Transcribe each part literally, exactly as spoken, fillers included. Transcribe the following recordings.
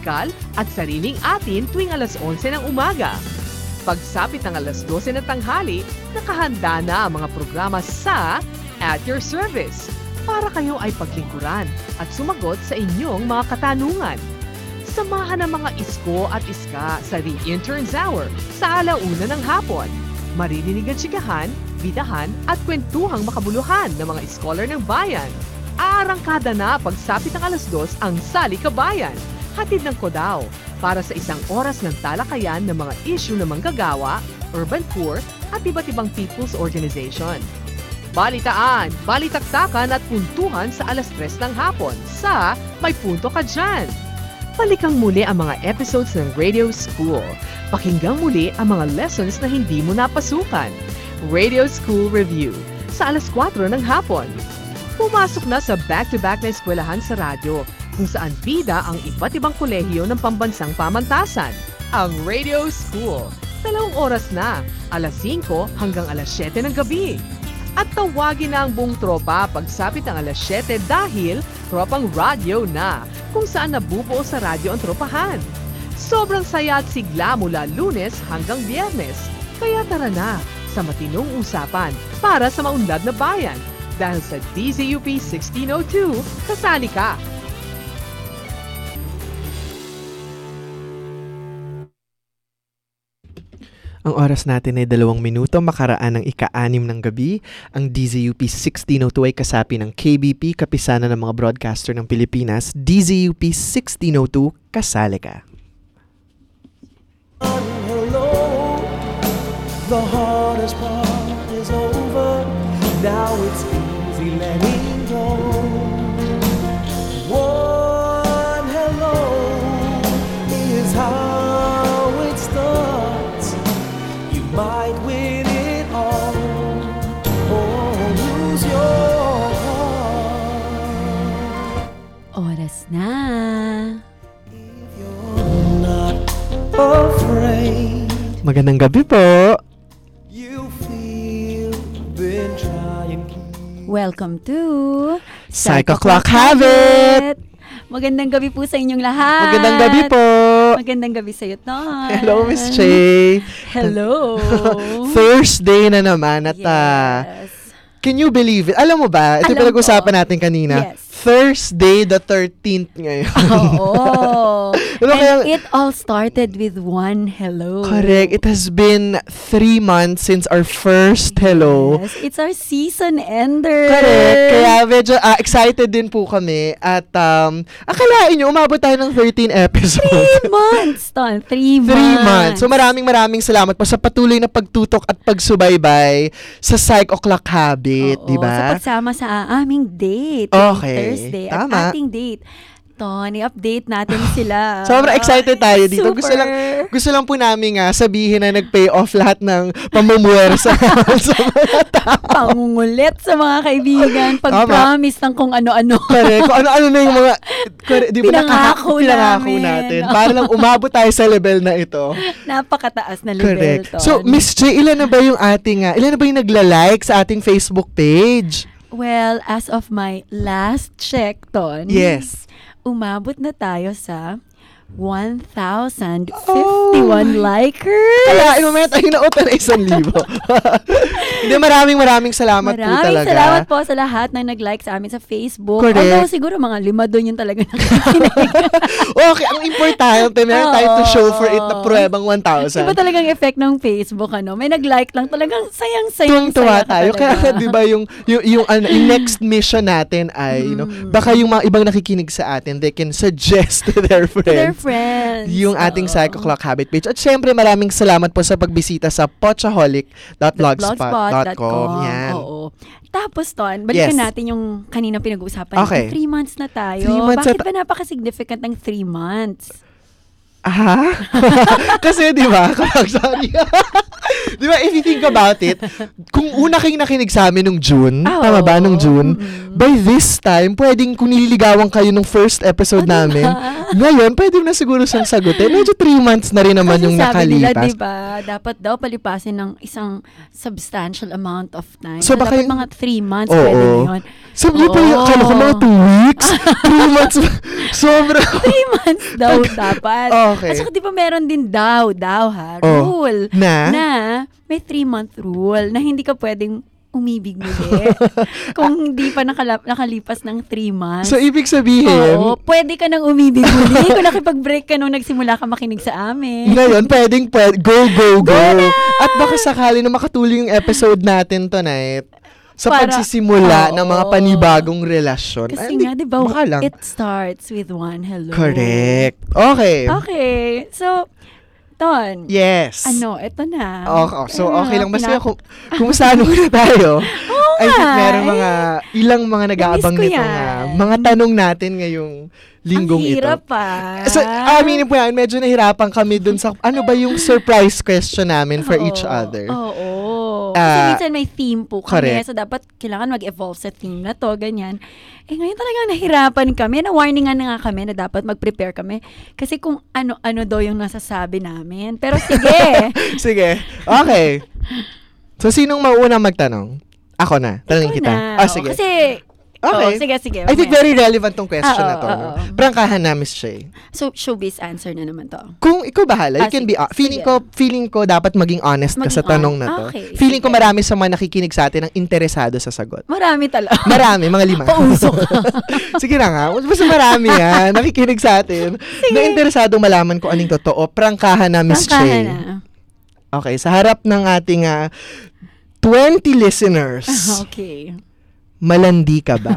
musikal at sariling atin tuwing alas onse ng umaga. Pagsapit ng alas dose ng tanghali, nakahanda na ang mga programa sa At Your Service para kayo ay paglingkuran at sumagot sa inyong mga katanungan. Samahan ang mga isko at iska sa The Intern's Hour sa alauna ng hapon. Maririnig ang tsikahan, bidahan at kwentuhang makabuluhan ng mga scholar ng bayan. Aarangkada na pagsapit ng alas dos ang Sali Kabayan, hatid ng Kodao, para sa isang oras ng talakayan ng mga issue ng manggagawa, urban poor at iba't ibang people's organization. Balitaan, balitaktakan at puntuhan sa alas tres ng hapon sa May Punto Ka Dyan. Balikan muli ang mga episodes ng Radio School. Pakinggang muli ang mga lessons na hindi mo napasukan. Radio School Review sa alas kwatro ng hapon. Pumasok na sa back-to-back na eskwelahan sa radyo kung saan bida ang iba't ibang kolehiyo ng pambansang pamantasan. Ang Radio School. Dalawang oras na, alas singko hanggang alas siyete ng gabi. At tawagin na ang buong tropa pagsapit ng alas siyete dahil tropang radyo na kung saan nabubuo sa radyo ang tropahan. Sobrang saya at sigla mula Lunes hanggang Biyernes. Kaya tara na sa matinong usapan para sa maunlad na bayan. Dahil sa D Z U P sixteen oh two, kasali ka! Ang oras natin ay dalawang minuto makaraan ng ika-anim ng gabi. Ang D Z U P sixteen oh two ay kasapi ng K B P, kapisanan ng mga broadcaster ng Pilipinas. D Z U P sixteen oh two, kasali ka. Hello, the hardest part is over. Now it's easy letting go. One hello is how it starts. You might win it all or lose your heart. Oras na. If you're not afraid, Magandang gabi po. you feel been trying. Welcome to Psycho Clock Habit! Magandang gabi po sa inyong lahat. Magandang gabi po. Magandang gabi sa iyo, Ton. Hello, Miss Che. Hello. Thursday na naman at ah, Yes. can you believe it? Alam mo ba, ito Alam pinag-usapan ko. natin kanina. Yes. Thursday the thirteenth ngayon. Oo. Ano And kaya- it all started with one hello. Correct. It has been three months since our first hello. Yes. It's our season ender. Correct. Kaya medyo ah, excited din po kami. At um, akalain nyo, umabot tayo ng thirteen episodes. Three months, Ton. Three months. Three months. So maraming maraming salamat po sa patuloy na pagtutok at pagsubaybay sa Psycho Clock Habit, Oo, di ba? Sa pagsama sa aming date. Okay. Thursday. Tama. At ating date. Ton, i-update natin sila. Sobrang excited tayo dito. Super. Gusto lang gusto lang po namin nga sabihin na nag-pay off lahat ng pamumuwersa sa mga tao. Pangungulit sa mga kaibigan. Pag-promise ng kung ano-ano. Correct. Kung ano-ano na yung mga correct, di ba Pinangako nakaka- pinangako namin. natin. Para lang umabot tayo sa level na ito. Napakataas na level, Correct. Ton. So, Miss J, ilan na ba yung ating, uh, ilan na ba yung nagla-like sa ating Facebook page? Well, as of my last check, Ton. Yes. Umabot na tayo sa one thousand fifty-one likers. Kaya, in moment, ay nautan na isang libo. Hindi, maraming maraming salamat po Maraming talaga. salamat po sa lahat na nag-like sa amin sa Facebook. Correct. Although siguro mga lima doon yung talaga nakikinig. Okay, ang importante, meron tayo to show for it na pruebang one thousand. Iba talagang effect ng Facebook, ano? May nag-like lang talagang sayang-sayang Tuwang-tuwa saya ka tayo. talaga. Kaya, di ba, yung, yung, yung, ano, yung next mission natin ay, you know, baka yung mga ibang nakikinig sa atin, they can suggest to their To their friends. friends. Yung ating Oo. Psycho Clock Habit page. At syempre, maraming salamat po sa pagbisita sa pochaholic dot blogspot dot com. Yan. Oo. Tapos, Ton, balikan Yes. natin yung kanina pinag-uusapan. Okay. Three months na tayo. Three months Bakit na ta- ba napaka-significant ng three months? Ah? Kasi, di ba, kapag sorry. Di ba, if you think about it, kung una kayong nakinig sa amin nung June, Ah, tama ba, oo. nung June, Mm-mm. by this time, pwedeng kung nililigawan kayo nung first episode Ah, namin, diba? ngayon, pwede na siguro siyang sagutin. Medyo three months na rin naman Kasi yung sabi nila, nakalipas. diba, dapat daw palipasin ng isang substantial amount of time. So, So, baka dapat yung- mga three months, Oo. pwede na yun. Sabi pa yung, Oo. akala ko mga two weeks, three months, sobra. Three months daw dapat. Okay. At saka di ba meron din daw, daw ha, Oh. rule. Na? Na may three-month rule na hindi ka pwedeng umibig muli kung hindi pa nakala- nakalipas ng three months. So, ibig sabihin, Oo, pwede ka nang umibig muli kung nakipag-break ka nung nagsimula ka makinig sa amin. ngayon, pwedeng, pwede, go, go, go. At baka sakali na makatulong yung episode natin tonight sa Para- pagsisimula Oo. ng mga panibagong relasyon. Kasi Ay, nga, di ba, baka lang. it starts with one hello. Correct. Okay. Okay. So, Ton, Yes. ano, eto na. Okay, so okay lang. Basta Pinak- kung, kung saan muna tayo, I think nga, meron eh. mga, ilang mga nag-aabang Na-miss ko nito yan. nga. Mga tanong natin ngayong linggong Ang hirap ito. pa. So, aminin po yan, medyo nahirapan kami dun sa, ano ba yung surprise question namin for Oo. each other. Oo. Ah, Kasi minsan may theme po kami. correct. So, dapat kailangan mag-evolve sa theme na to, ganyan. Eh, ngayon talagang nahirapan kami. Na-warningan na nga kami na dapat mag-prepare kami. Kasi kung ano-ano daw yung nasasabi namin. Pero sige. Sige. Okay. So, sinong mauna magtanong? Ako na. Tanongin Ikaw kita. na. Ah, Oo, sige. Kasi, Okay. oh, sige, sige. I think mamaya. very relevant tong question Ah, na oo, to. oo, no? oo. Prangkahan na, Miss Shay. So, showbiz answer na naman to. Kung ikaw bahala, you Ah, can sige. be, uh, feeling Sige. ko, feeling ko dapat maging honest ka sa Maging tanong hon- na to. Okay, Feeling ko sige. marami sa mga nakikinig sa atin ang interesado sa sagot. Marami talaga. Marami, mga lima. Pausok. Sige na nga, basta marami yan, nakikinig sa atin. Na interesadong malaman kung anong totoo. Prangkahan na, Miss Prangkahan Shay. na. Okay, sa harap ng ating ah, twenty listeners, Okay. malandi ka ba?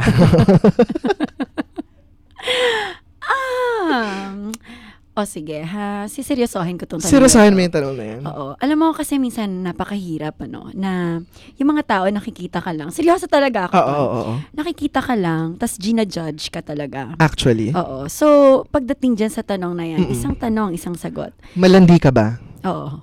Ah. O sige, ha. Siseryosohin ko itong tanong. Seryosohin mo yung tanong na yan. Oo. Alam mo kasi minsan napakahirap, ano, na yung mga tao nakikita ka lang. Seryoso talaga ako. Oo, Ton. oo, oo. Nakikita ka lang, tas gina-judge ka talaga. Actually, Oo. So, pagdating dyan sa tanong na yan, Mm-mm. isang tanong, isang sagot. malandi ka ba? Oo.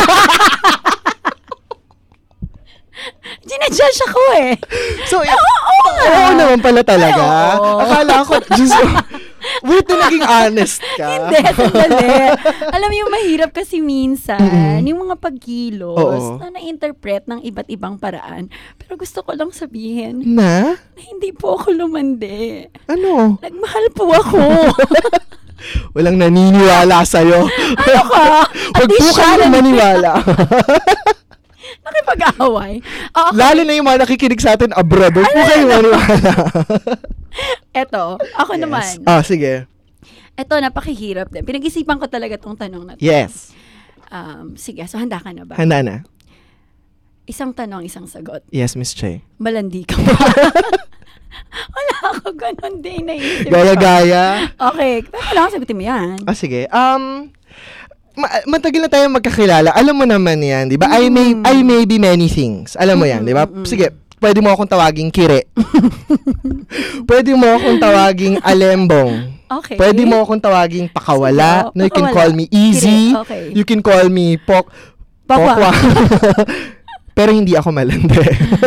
Gina-judge ako eh. So, oo, oo naman pala talaga. Ay, oo. Akala ko, Diyos ko, buti naging honest ka. Hindi, sandali. Alam mo yung mahirap kasi minsan, Mm-mm. yung mga pagkilos Oo. na na-interpret ng iba't ibang paraan. Pero gusto ko lang sabihin Na? na hindi po ako lumandi. Ano? Nagmahal po ako. Walang naniniwala sa'yo. Ano ka? At Huwag po least siya kayo lang- maniwala. Nakipag-away. Okay. Lalo na yung mga nakikinig sa atin abroad. Huwag po kayo maniwala. Eto, ako Yes. naman. Ah, sige. Eto, napakahirap din. Pinag-isipan ko talaga tong tanong na to. Yes. Um, sige, so handa ka na ba? Handa na. Isang tanong, isang sagot. Yes, Miss Che. Malandi ka ba? Wala ako ganun din naisip ko. Gaya-gaya. Okay, pero kailangan sagutin mo yan. Ah, sige. Um, ma- matagal na tayo magkakilala. Alam mo naman yan, di ba? I may Mm. I may be many things. Alam mo yan, di ba? Mm, mm, mm. Sige, pwede mo akong tawaging kire. Pwede mo akong tawaging alembong. Okay. Pwede mo akong tawaging pakawala. Sige, No, you can pakawala. call me easy. Kire, okay. You can call me pok Pakwa. pokwa. Pero hindi ako malandi.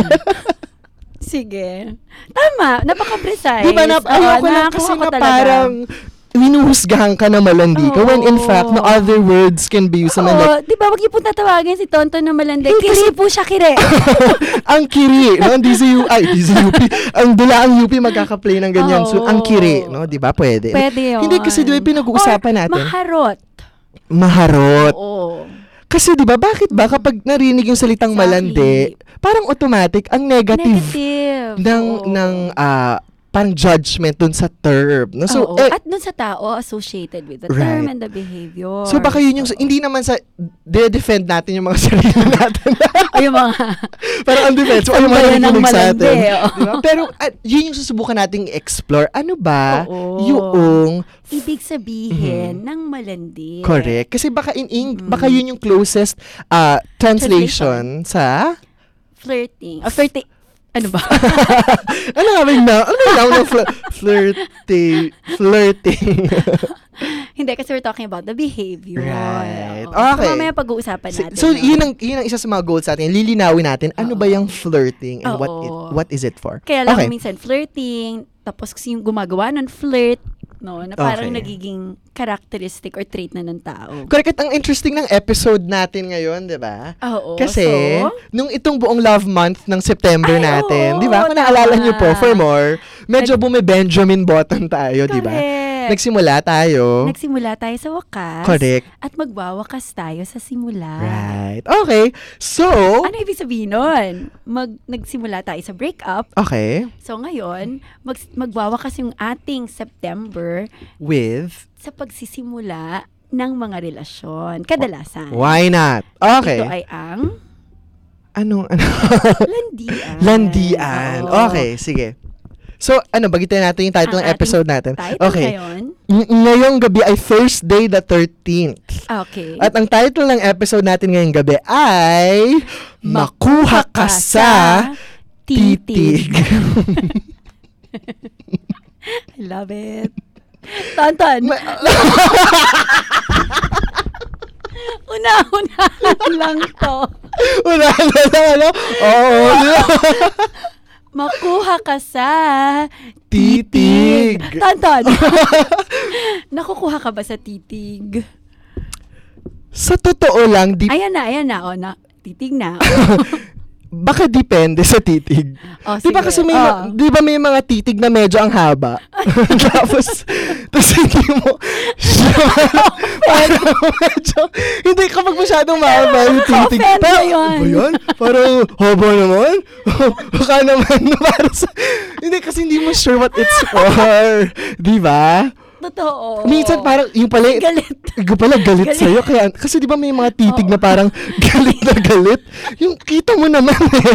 Sige. Tama, napaka-precise. Di ba? Na, Oo, ayoko lang nakakuha kasi ko na talaga. parang winuhusgahan ka na malandi ka when in Oo. fact no other words can be used. Like, Oo, di ba, wag niyo po tatawagin si Tonton na malandi. Kiri po siya, kiri. ang kiri, no? Ang D Z U, ay, D Z U P. Ang dula ang U P magkaka-play ng ganyan. So, Oo. ang kiri, no? Di ba? Pwede. Pwede yun. Hindi kasi di ba pinag-uusapan Or natin? maharot. Maharot. Oo. Kasi di ba, bakit ba kapag narinig yung salitang Exactly. malandi, parang automatic ang negative, Negative. ng, Oo. ng, ah, parang judgment dun sa term. No? So, Oo. eh, At dun sa tao associated with the Right. term and the behavior. so baka yun yung, Oo. hindi naman sa, de-defend natin yung mga sarili natin. O yung mga... Parang ang defense. So, ay, mga Sambayan ng nakikinig sa malandi, atin. oo. Diba? Pero, at, yun yung susubukan nating explore. Ano ba Oo. yung Ibig sabihin ng malandi. correct? Kasi baka in ing, Mm. baka yun yung closest uh, translation, sa Flirting. O flirting. Ano ba? ano nga ba yung na? Ano yung noun ng flir- flirting? Flirting. Hindi, kasi we're talking about the behavior. Right. Oo. Okay. So, mamaya pag-uusapan So, natin. so no? yun, ang, yun ang isa sa mga goals natin. Lilinawin natin, ano ba yung flirting and what it, Oo. what is it for? Kaya lang Okay. minsan flirting, tapos kasi yung gumagawa ng flirt, no, na parang Okay. nagiging characteristic or trait na ng tao. Correct. At ang interesting ng episode natin ngayon, di ba? Oo. Kasi, so, nung itong buong love month ng September Ay, natin, oo, di ba? Kung tama. naalala niyo po, for more, medyo bumi-Benjamin Button tayo, di ba? correct. Nagsimula tayo. Nagsimula tayo sa wakas. Correct. At magwawakas tayo sa simula. Right. Okay. So, Ano ibig sabihin nun? Mag, nagsimula tayo sa breakup. okay. So ngayon, mag, magwawakas yung ating September With, sa pagsisimula ng mga relasyon. Kadalasan. why not? Okay. Ito ay ang Ano, ano? landian. Landian. Oo. Okay, sige. So, ano, bagitin natin yung title Ang ng episode natin. Title Okay. ngayon. Ng- ngayong gabi ay Thursday the thirteenth. Okay. At ang title ng episode natin ngayong gabi ay Makuha Ka sa Titig. I love it. Tantan. Ma- Una-una lang to. Wala na lang, ano? Oo. Makuha ka sa Titig. Tantan. Nakukuha ka ba sa titig? Sa totoo lang, di, Ayan na, ayan na. O, na, titig na. baka depende sa titig. O, Di ba sige. kasi may, O. ma- di ba may mga titig na medyo ang haba? tapos, tapos hindi mo, parang medyo, hindi kapag masyadong mahaba yung titig. Offend Parang, na yun. ba yan? Parang, haba naman? Baka naman, para sa, hindi kasi hindi mo sure what it's for. Di ba? Totoo. Minsan parang, yung pala, Galit. Ikaw pala galit, Galit. sa'yo. Kaya, kasi di ba may mga titig Oo. na parang galit na galit? Yung kita mo naman eh.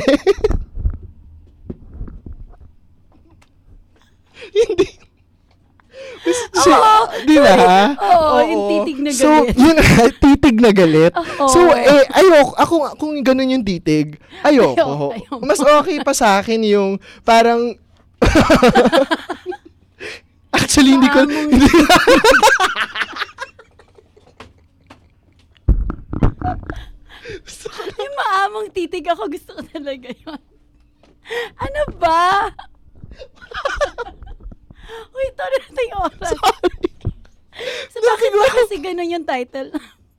Hindi. Si, Oo. di ba? Oo, yung titig na So, galit. yun, titig na galit. Oo. So, eh, ayoko. Ako, kung ganun yung titig, ayoko. Ayoko, ayoko. Mas okay pa sa akin yung parang, actually, hindi ko, Maamong hindi, Yung maamong titig ako, gusto ko talaga yun. Ano ba? Uy, tara na yung oras. sorry. So, bakit ba kasi ganun yung title?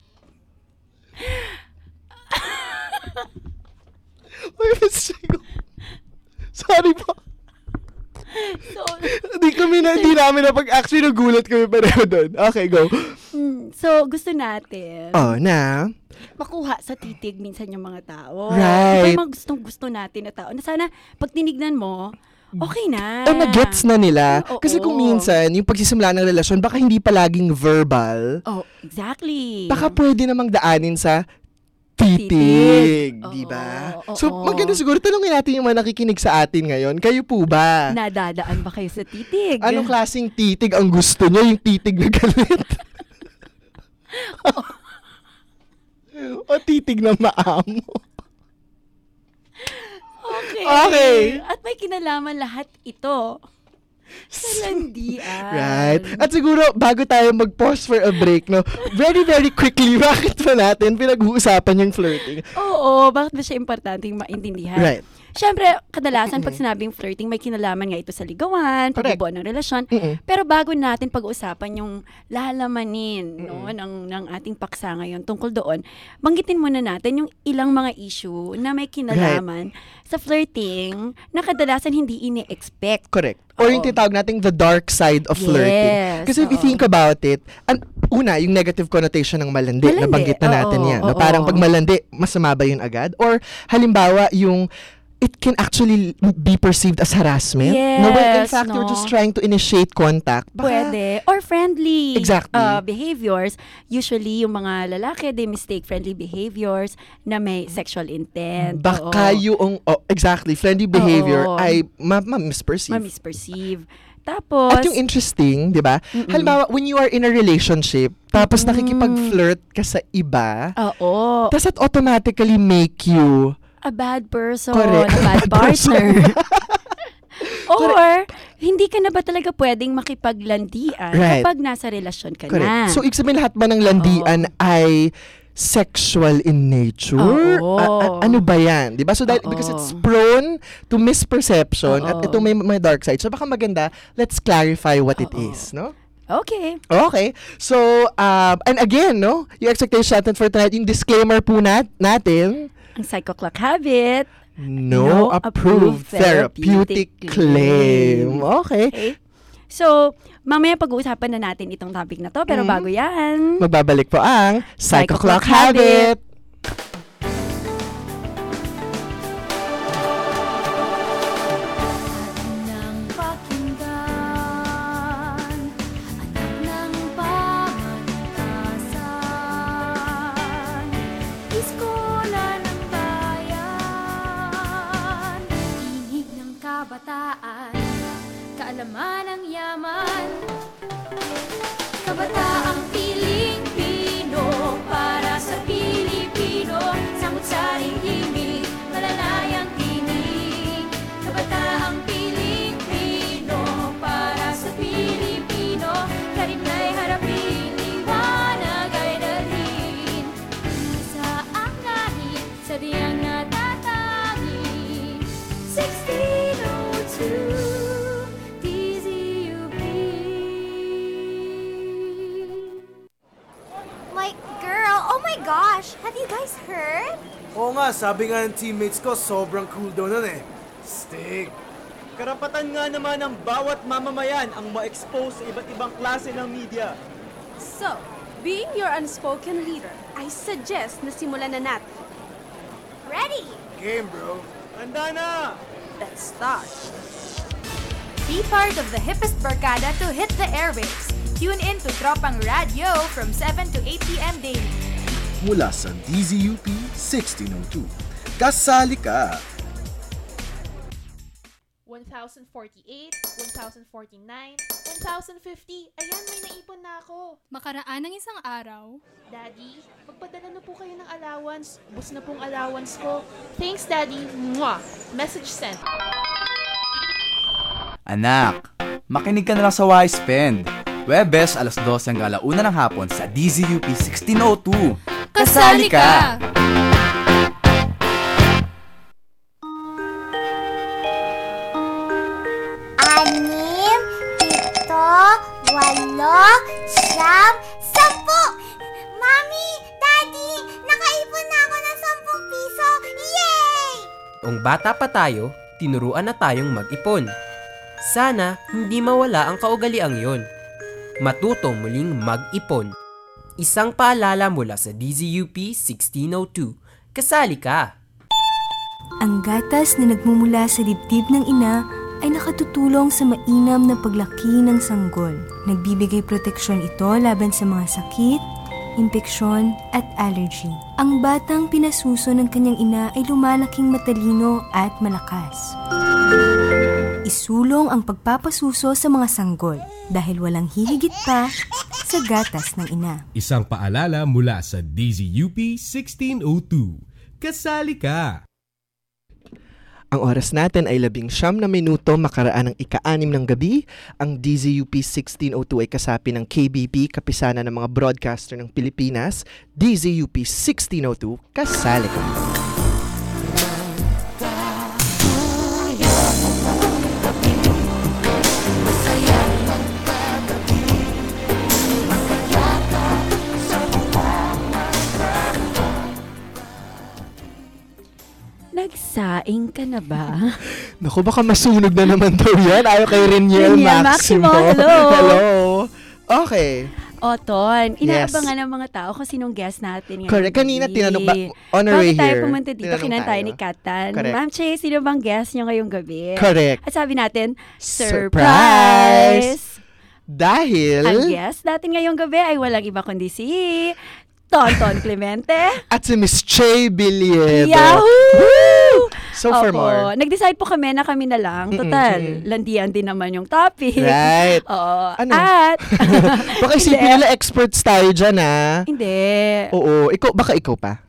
Uy, Miss Chico. Sorry po. So, Hindi kami na, hindi namin na pag actually nagulat kami pareho doon. Okay, go. mm, so gusto natin Oh, na. makuha sa titig minsan yung mga tao. Right. Diba yung mga gustong gusto natin na tao na sana pag tinignan mo, okay na. Eh, na-gets na nila. Oo. Kasi kung minsan, yung pagsisimula ng relasyon, baka hindi palaging verbal. Oh, exactly. Baka pwede namang daanin sa titig. Titig. Di ba? Oo, So, oo. maganda siguro, tanongin natin yung mga nakikinig sa atin ngayon. Kayo po ba? Nadadaan ba kayo sa titig? Anong klaseng titig ang gusto nyo? Yung titig na galit? O titig na maamo? Okay. Okay. At may kinalaman lahat ito sa landian. Right. At siguro, bago tayo mag-pause for a break, no, very, very quickly, bakit ba natin pinag-uusapan yung flirting? Oo, bakit ba siya importante yung maintindihan? Right. Siyempre, kadalasan pag sinabing flirting, may kinalaman nga ito sa ligawan, Correct. pagbubuo ng relasyon. Mm-mm. Pero bago natin pag-usapan yung lalamanin no, ng, ng ating paksa ngayon tungkol doon, banggitin muna natin yung ilang mga issue na may kinalaman sa flirting na kadalasan hindi ini-expect. Correct. Or yung Oo. tinatawag nating the dark side of Yes, flirting. Kasi if you oo. think about it, an, una, yung negative connotation ng malandi, Malandi, nabanggit na natin oo, yan. No? oo. Parang pag malandi, masama ba yun agad? Or halimbawa, yung it can actually be perceived as harassment. no, when in Yes, fact, you're no? just trying to initiate contact. Baka- Pwede. Or friendly Exactly. uh, behaviors. Usually, yung mga lalaki, they mistake friendly behaviors na may sexual intent. Baka Oo. yung, oh, exactly, friendly behavior Oo. ay ma- ma-misperceive. Ma-misperceive. Tapos, At yung interesting, di ba? Mm-mm. Halimbawa, when you are in a relationship, tapos nakikipag-flirt ka sa iba, oo. does it automatically make you a bad person, Correct. a bad Bad person. partner. Or, hindi ka na ba talaga pwedeng makipaglandian Right. kapag nasa relasyon ka Correct. na? So, ibig sabihin lahat ba ng landian ay sexual in nature? Oo. A- a- ano ba yan? Diba? So, dahil, Oo. because it's prone to misperception at Oo. ito may, may dark side. So, baka maganda, let's clarify what it Oo. is, no? Okay. Okay. So, um, and again, no? Yung expectation natin for tonight, yung disclaimer po nat- natin, Ang Psycho Clock Habit. no, No approved approved therapeutic therapeutic claim. claim. Okay. Okay? So, mamaya pag-uusapan na natin itong topic na to. Pero Mm. bago yan, Magbabalik po ang Psycho Psycho Clock Clock Habit. Habit. Nang pakinggan, anak ng pamantasan, iskola ng bayan, tinig ng kabataan, kaalaman ng yaman, kabataang piling Pino para sa Pilipino, samut-saring himig, malalayang tinig, kabataang piling Pino para sa Pilipino, karimnay harapin, liwanag ay dalhin, sa ang langit, sa diyang natatangi, sixteen oh two D Z U P. My girl, oh my gosh, have you guys heard? Oo nga, sabi nga ng teammates ko, sobrang cool daw nun eh. Stig. Karapatan nga naman ng bawat mamamayan ang ma-expose sa iba't ibang klase ng media. So, being your unspoken leader, I suggest na simulan na natin. Ready? Game, bro. Handa na! Let's start. Be part of the hippest barkada to hit the airwaves. Tune in to Tropang Radio from seven to eight p.m. daily. Mula sa D Z U P sixteen oh two. Kasali ka! one thousand forty-eight, one thousand forty-nine, one thousand fifty. Ayan, may naipon na ako. Makaraan ng isang araw, Daddy, magpadala na po kayo ng allowance. Bus na pong allowance ko. Thanks, Daddy. Mwah! Message sent. Anak, makinig ka na lang sa Y-Spend. Webes, alas dose hanggang alauna ng hapon sa D Z U P sixteen oh two. kasali ka! Anim, pito, walo, siyam, sampu! Mami, Daddy, nakaipon na ako ng sampung piso! Yay! Kung bata pa tayo, tinuruan na tayong mag-ipon. Sana hindi mawala ang kaugaliang yon. Matutong muling mag-ipon. Isang paalala mula sa D Z U P sixteen oh two. Kasali ka! Ang gatas na nagmumula sa dibdib ng ina ay nakatutulong sa mainam na paglaki ng sanggol. Nagbibigay proteksyon ito laban sa mga sakit, impeksyon at allergy. Ang batang pinasuso ng kanyang ina ay lumalaking matalino at malakas. Isulong ang pagpapasuso sa mga sanggol dahil walang hihigit pa sa gatas ng ina. Isang paalala mula sa D Z U P sixteen oh two. Kasali ka! Ang oras natin ay labing siyam na minuto makaraan ng ika-anim ng gabi. Ang D Z U P sixteen oh two ay kasapi ng K B P, kapisanan ng mga broadcaster ng Pilipinas. D Z U P sixteen oh two, kasali ka. Nagsaing ka na ba? Naku, baka masunog na naman daw yan. Ayaw kay Reniel Reniel Maximo. Maximo, hello. Hello. Okay. Oton, Yes. inaabangan ng mga tao kung sinong guest natin ngayon. Correct. Kanina tinanong ba, on our Bago way tayo here, pumunta dito, tinanong kinanta tayo tayo. ni Katan. Correct. Ma'am Che, sino bang guest niyo ngayong gabi? Correct. At sabi natin, Surprise! surprise! Dahil, Ang guest natin ngayong gabi ay walang iba kundi si Tonton Clemente. at si Miss Che Biliedo. Yahoo! So for Opo. more. Nag-decide po kami na kami na lang. Mm-mm, Total, mm. landian din naman yung topic. Right. Oo. Ano? At, Baka isipin Hindi. nila experts tayo dyan, ah. hindi. Oo. Ikaw, baka ikaw pa.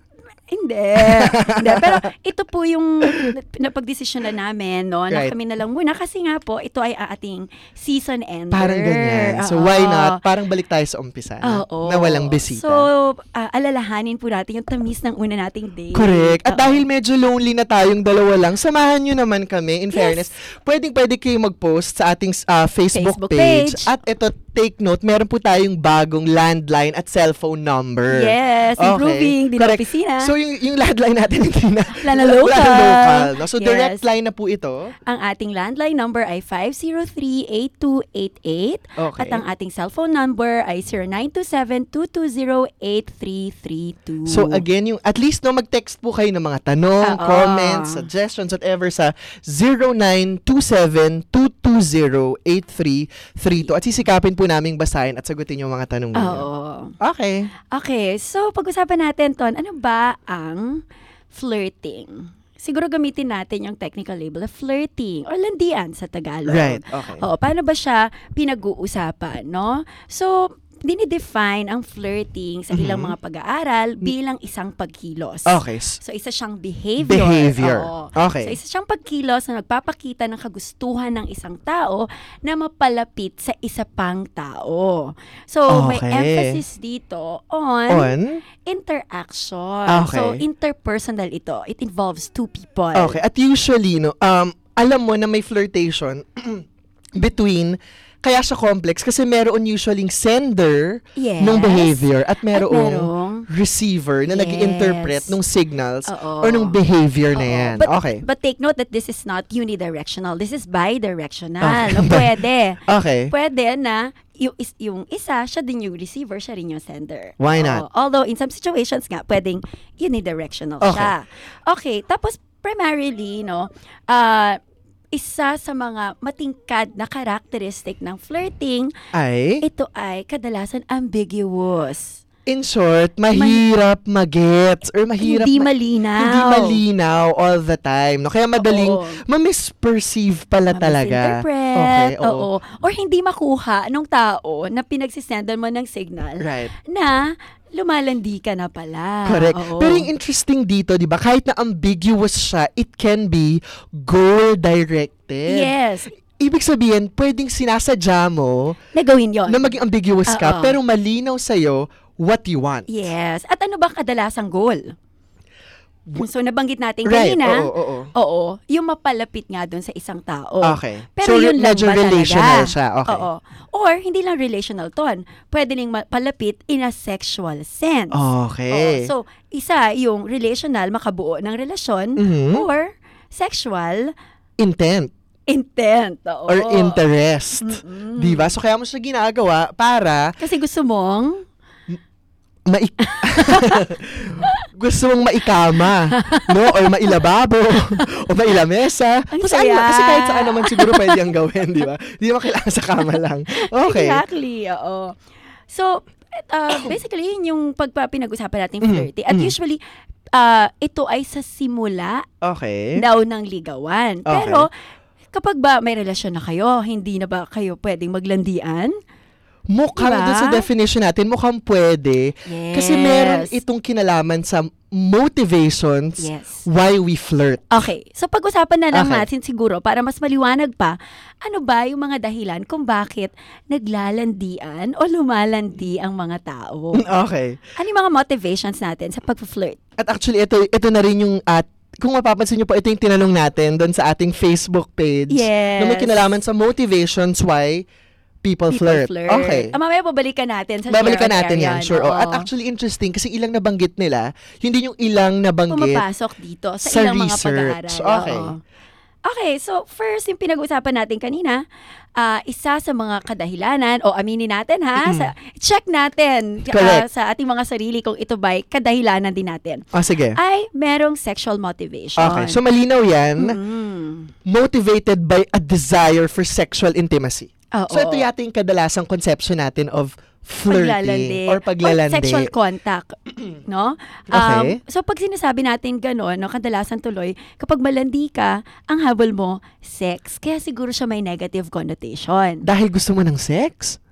Hindi. Hindi. Pero ito po yung napagdesisyon na namin, no? Na Right. kami na lang muna. Kasi nga po, ito ay ating season ender. Parang ganyan. So, Oo. why not? Parang balik tayo sa umpisa. Oo. Na walang bisita. So, ah, alalahanin po natin yung tamis ng una nating day. Correct. At Oo. dahil medyo lonely na tayong dalawa lang, samahan nyo naman kami. In fairness, pwedeng-pwede kayo mag-post sa ating ah, Facebook, Facebook page. page. At ito, take note, meron po tayong bagong landline at cellphone number. Yes, improving, di na Correct. opisina. So, yung, yung landline natin hindi na Wala na local. wala na local, no? So, Yes. direct line na po ito. Ang ating landline number ay five zero three, eight two eight eight. Okay. At ang ating cellphone number ay zero nine two seven, two two zero, eight three three two. So again, yung at least no mag-text po kayo ng mga tanong, Oo. comments, suggestions, whatever sa zero nine two seven, two two zero, eight three three two at sisikapin po naming basahin at sagutin yung mga tanong ninyo. Oo. Okay. Okay, so pag-usapan natin, Ton, ano ba ang flirting? Siguro gamitin natin yung technical label na flirting or landian sa Tagalog. Right, okay. Oo, paano ba siya pinag-uusapan, no? So, dinidefine ang flirting sa ilang Mhm. mga pag-aaral bilang isang pagkilos. Okay. So, isa siyang behavior. Behavior. Oo. Okay. So, isa siyang pagkilos na nagpapakita ng kagustuhan ng isang tao na mapalapit sa isa pang tao. So, may Okay. emphasis dito on, On? interaction. Okay. So, interpersonal ito. It involves two people. Okay. At usually, no, um, alam mo na may flirtation between, kaya siya complex kasi meron usually sender Yes. ng behavior at At merong, merong receiver na Yes. nag-interpret ng signals Oo. or ng behavior na Oo. yan. But, Okay. but take note that this is not unidirectional. This is bidirectional. No, pwede. Okay. Pwede na yung, is, yung isa, siya din yung receiver, siya rin yung sender. Why Oo. not? Although in some situations nga, pwedeng unidirectional Okay. siya. Okay. Tapos primarily, no, uh, isa sa mga matingkad na characteristic ng flirting, Ay? ito ay kadalasan ambiguous. In short, mahirap magets or mahirap Hindi ma- malinaw. Hindi malinaw all the time. No? Kaya madaling Oo. ma-misperceive pala talaga. Misinterpret. Okay, Oo. oo. Or hindi makuha nung tao na pinagsisendan mo ng signal Right. na lumalandi ka na pala. Correct. Oo. Pero yung interesting dito, di ba, kahit na ambiguous siya, it can be goal-directed. Yes. Ibig sabihin, pwedeng sinasadya mo Na gawin yon. na maging ambiguous ka, Oo. pero malinaw sa'yo what you want. Yes. At ano ba kadalasang goal? So, nabanggit natin Right. kanina. Oo, oo. Oo. Yung mapalapit nga doon sa isang tao. Okay. Pero So, yun lang medyo ba talaga? relational siya. Okay. Oo. Or, hindi lang relational, Ton. Pwede rin palapit in a sexual sense. Oo. Okay. So, isa yung relational, makabuo ng relasyon, Mhm. or sexual Intent. intent. Oo. Or interest. Di ba? So, kaya mo siya ginagawa para Kasi gusto mong mai- gusto mong maikama, no? Or mailababo, o mailamesa. Ang Tapos ano, saya. kasi kahit saan naman siguro pwede ang gawin, di ba? Di naman kailangan sa kama lang. Okay. Exactly, oo. So, uh, basically, yun yung pagpapinag-usapan natin Mhm, flirty. At mhm. usually, uh, ito ay sa simula Okay. daw ng ligawan. Okay. Pero, kapag ba may relasyon na kayo, hindi na ba kayo pwedeng maglandian? Mukhang Diba? dun sa definition natin, mukhang pwede. Kasi meron Yes. itong kinalaman sa motivations Yes. why we flirt. Okay. So, pag-usapan na lang Okay. natin siguro para mas maliwanag pa, ano ba yung mga dahilan kung bakit naglalandian o lumalandi ang mga tao? Okay. Ano yung mga motivations natin sa pag-flirt? At actually, ito, ito na rin yung at kung mapapansin nyo po, ito yung tinanong natin doon sa ating Facebook page. Yes. Na may kinalaman sa motivations why people, People flirt. flirt. Okay. Ah, mamaya babalikan natin sa Babalikan share natin area, yan, sure. no? Oh, at actually interesting kasi ilang nabanggit nila, hindi yung ilang nabanggit pumapasok dito sa, sa ilang mga research. pag-aaral. Okay. Oo. Okay, so first, yung pinag-usapan natin kanina, ah, isa sa mga kadahilanan, o aminin natin ha, sa, check natin ah, Correct. sa ating mga sarili kung ito ba'y kadahilanan din natin. Ah, sige. Ay merong sexual motivation. Okay, so malinaw yan, Mm. motivated by a desire for sexual intimacy. Oo. So ito yata yung kadalasang conception natin of flirting Paglalandi. or paglalandi. Or sexual contact. No? Okay. Um, so, pag sinasabi natin gano'n, no, kadalasan tuloy, kapag malandi ka, ang habol mo, sex. Kaya siguro siya may negative connotation. Dahil gusto mo ng sex?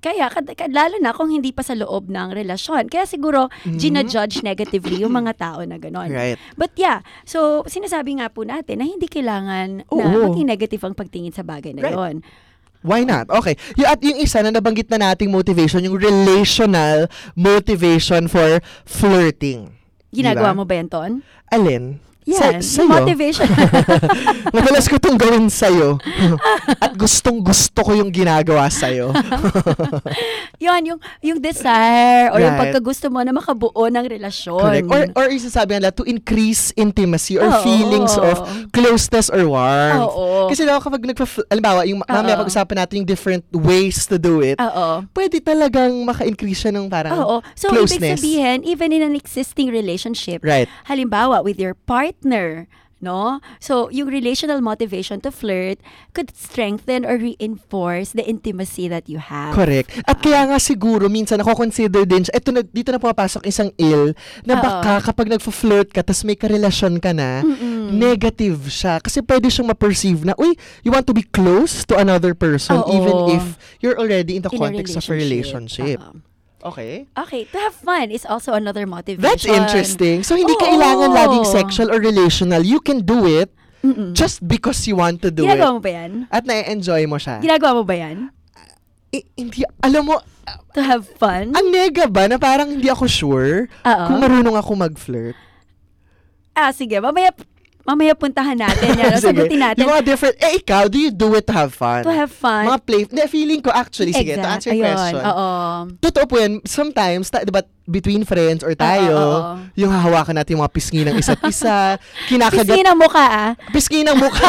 Kaya, kad- kad- lalo na kung hindi pa sa loob ng relasyon. Kaya siguro, Mhm. gina-judge negatively yung mga tao na gano'n. Right. But yeah, so sinasabi nga po natin na hindi kailangan na Oo. maging negative ang pagtingin sa bagay na Right. yon. Why not? Okay. Yung, at yung isa na nabanggit na nating motivation, yung relational motivation for flirting. Ginagawa Diba? mo ba yan, Ton? Alin? Yan, Sa, yung sa'yo? motivation. Madalas ko itong gawin sa'yo. At gustong gusto ko yung ginagawa sa'yo. Yon, yung, yung desire or yung Right. pagkagusto mo na makabuo ng relasyon. Correct. Or, or isasabi nila, to increase intimacy or Oo. feelings of closeness or warmth. Oo. Kasi daw kapag nagpa, alimbawa, yung mamaya Oo. pag-usapan natin yung different ways to do it, Oo. pwede talagang maka-increase siya ng parang Oo. So, ibig closeness. sabihin, even in an existing relationship, Right. halimbawa with your partner, no? So, yung relational motivation to flirt could strengthen or reinforce the intimacy that you have. Correct. At kaya nga siguro, minsan ako-consider din, siya- eto na, dito na pumapasok isang ill, na Oo. baka kapag nagfa-flirt ka, tas may karelasyon ka na, Mm-mm. negative siya. Kasi pwede siyang ma-perceive na, uy, you want to be close to another person, Oo. even if you're already in the In a context of a relationship. Oo. Okay? Okay, to have fun is also another motivation. That's interesting. So, hindi Oo. kailangan laging sexual or relational. You can do it Mm-mm. just because you want to do Ginagawa it. mo ba yan? At na-enjoy mo siya. Ginagawa mo ba yan? Eh, hindi, alam mo, To have fun? ang nega ba na parang hindi ako sure Oo. kung marunong ako mag-flirt? Ah, sige. Mamaya, mamaya puntahan natin yan. Sige. Sagutin natin. Yung mga different, eh ikaw, do you do it to have fun? To have fun. Mga play, hindi, feeling ko actually, sige, to Exact. answer your Ayun, question. oo. Totoo po yan, sometimes, ta, diba, between friends or tayo, Oo, oo. yung hahawakan natin yung mga pisngi ng isa't isa, kinakagat, Pisngi ng mukha, ah. pisngi ng mukha.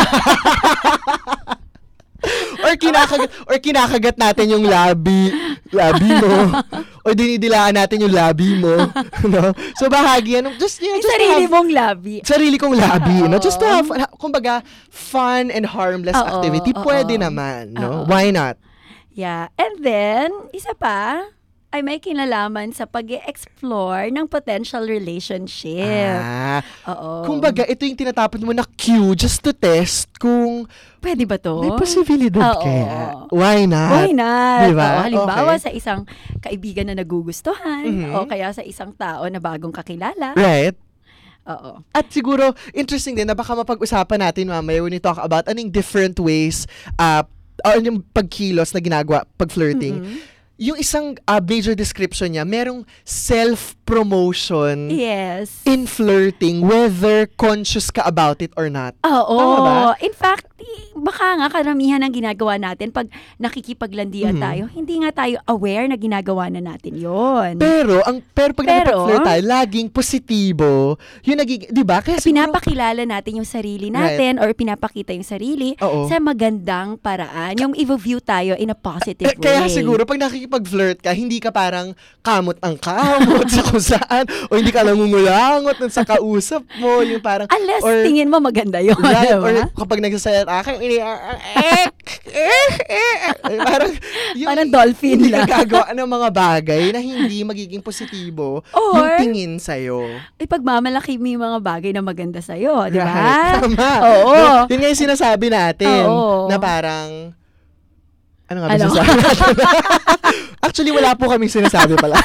or kinakagat or kinakagat natin yung labi labi mo or dinidilaan natin yung labi mo no, so bahagi yan just you know, Yung just to sarili have- mong labi. sarili kong labi no, Oo. just to have kumbaga fun and harmless Oo, activity oo. pwede naman no, Oo. why not? Yeah. And then, isa pa, ay may kinalaman sa pag-explore ng potential relationship. Ah, Oo. kumbaga ito yung tinatapon mo na cue just to test kung Pwede ba to? may posibilidad Oo. kaya. Why not? Why not? Diba? Oo, halimbawa Okay. sa isang kaibigan na nagugustuhan Mhm. o kaya sa isang tao na bagong kakilala. Right? Oo. At siguro, interesting din na baka mapag-usapan natin mamaya when we talk about anong different ways, uh, uh, yung pagkilos na ginagawa, pag-flirting. Mhm. Yung isang uh, major description niya, merong self-promotion Yes. in flirting, whether conscious ka about it or not. Oo. Tama ba? In fact, i- baka nga karamihan ng ginagawa natin pag nakikipaglandian Mhm. tayo, hindi nga tayo aware na ginagawa na natin yon. Pero, ang, pero pag Pero, nakipag-flirt tayo, laging positibo, yung naging, di ba? Kaya siguro, pinapakilala natin yung sarili natin or pinapakita yung sarili Oo. sa magandang paraan. Yung i-view tayo in a positive Eh, way. kaya siguro, pag nakikipag-flirt ka, hindi ka parang kamot ang kamot sa kung saan, o hindi ka nangungulangot nun sa kausap mo, yung parang, Unless or, tingin mo maganda yun. right, diba? or kapag nagsasayat akin, ini, eh, eh, eh, parang, yung, Parang dolphin hindi lang. ka gagawa ng mga bagay na hindi magiging positibo yung Or, tingin sa'yo. ipagmamalaki mo yung mga bagay na maganda sa'yo, di ba? Right. Tama. Oo. Yun nga yung sinasabi natin, Oo. na parang, ano nga ba Ano? sinasabi natin? Actually, wala po kaming sinasabi pala.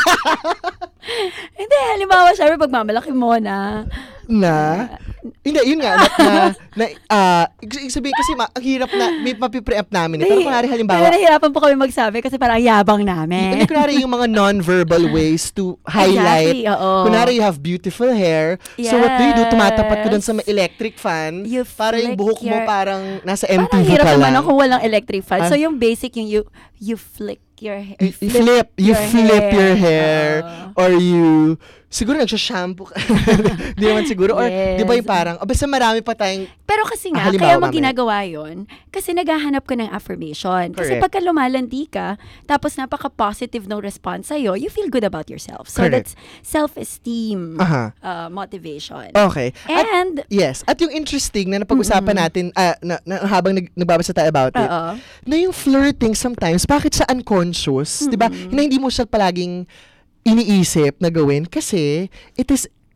Hindi, halimbawa, syempre, pagmamalaki mo na, na, hindi, yun nga, na, na, na ah, ibig sabihin kasi, ma, ang hirap na, may mapipreempt namin. Eh. Pero kunwari, Pero halimbawa, nahihirapan po kami magsabi kasi parang yabang namin. hindi, kunwari yung mga non-verbal ways to highlight. Exactly, oo. Kunwari, you have beautiful hair. So, what do you do? Tumatapat ko dun sa may electric fan. You para yung flick buhok mo your- parang nasa M T Parang V hirap ka naman lang. kung walang electric fan. Ah. So, yung basic, yung you, you flick your hair. You flip, you flip your hair, Oo. or you, siguro nagsha-shampoo ka. Di naman siguro. Or, Yes. di ba yung parang, o basta marami pa tayong, Pero kasi nga, Ah, halimbawa, kaya mo mamaya. ginagawa yun, kasi naghahanap ka ng affirmation. Kasi Correct. pagka lumalandi ka, tapos napaka-positive ng response sa'yo, you feel good about yourself. So, Correct. that's self-esteem Aha. uh, motivation. okay. At, And, yes. At yung interesting na napag-usapan natin, ah, na, na, habang nag, nagbabasa tayo about it, oo. na yung flirting sometimes, bakit sa unconscious, di ba? Na hindi mo siya palaging iniisip na gawin kasi it is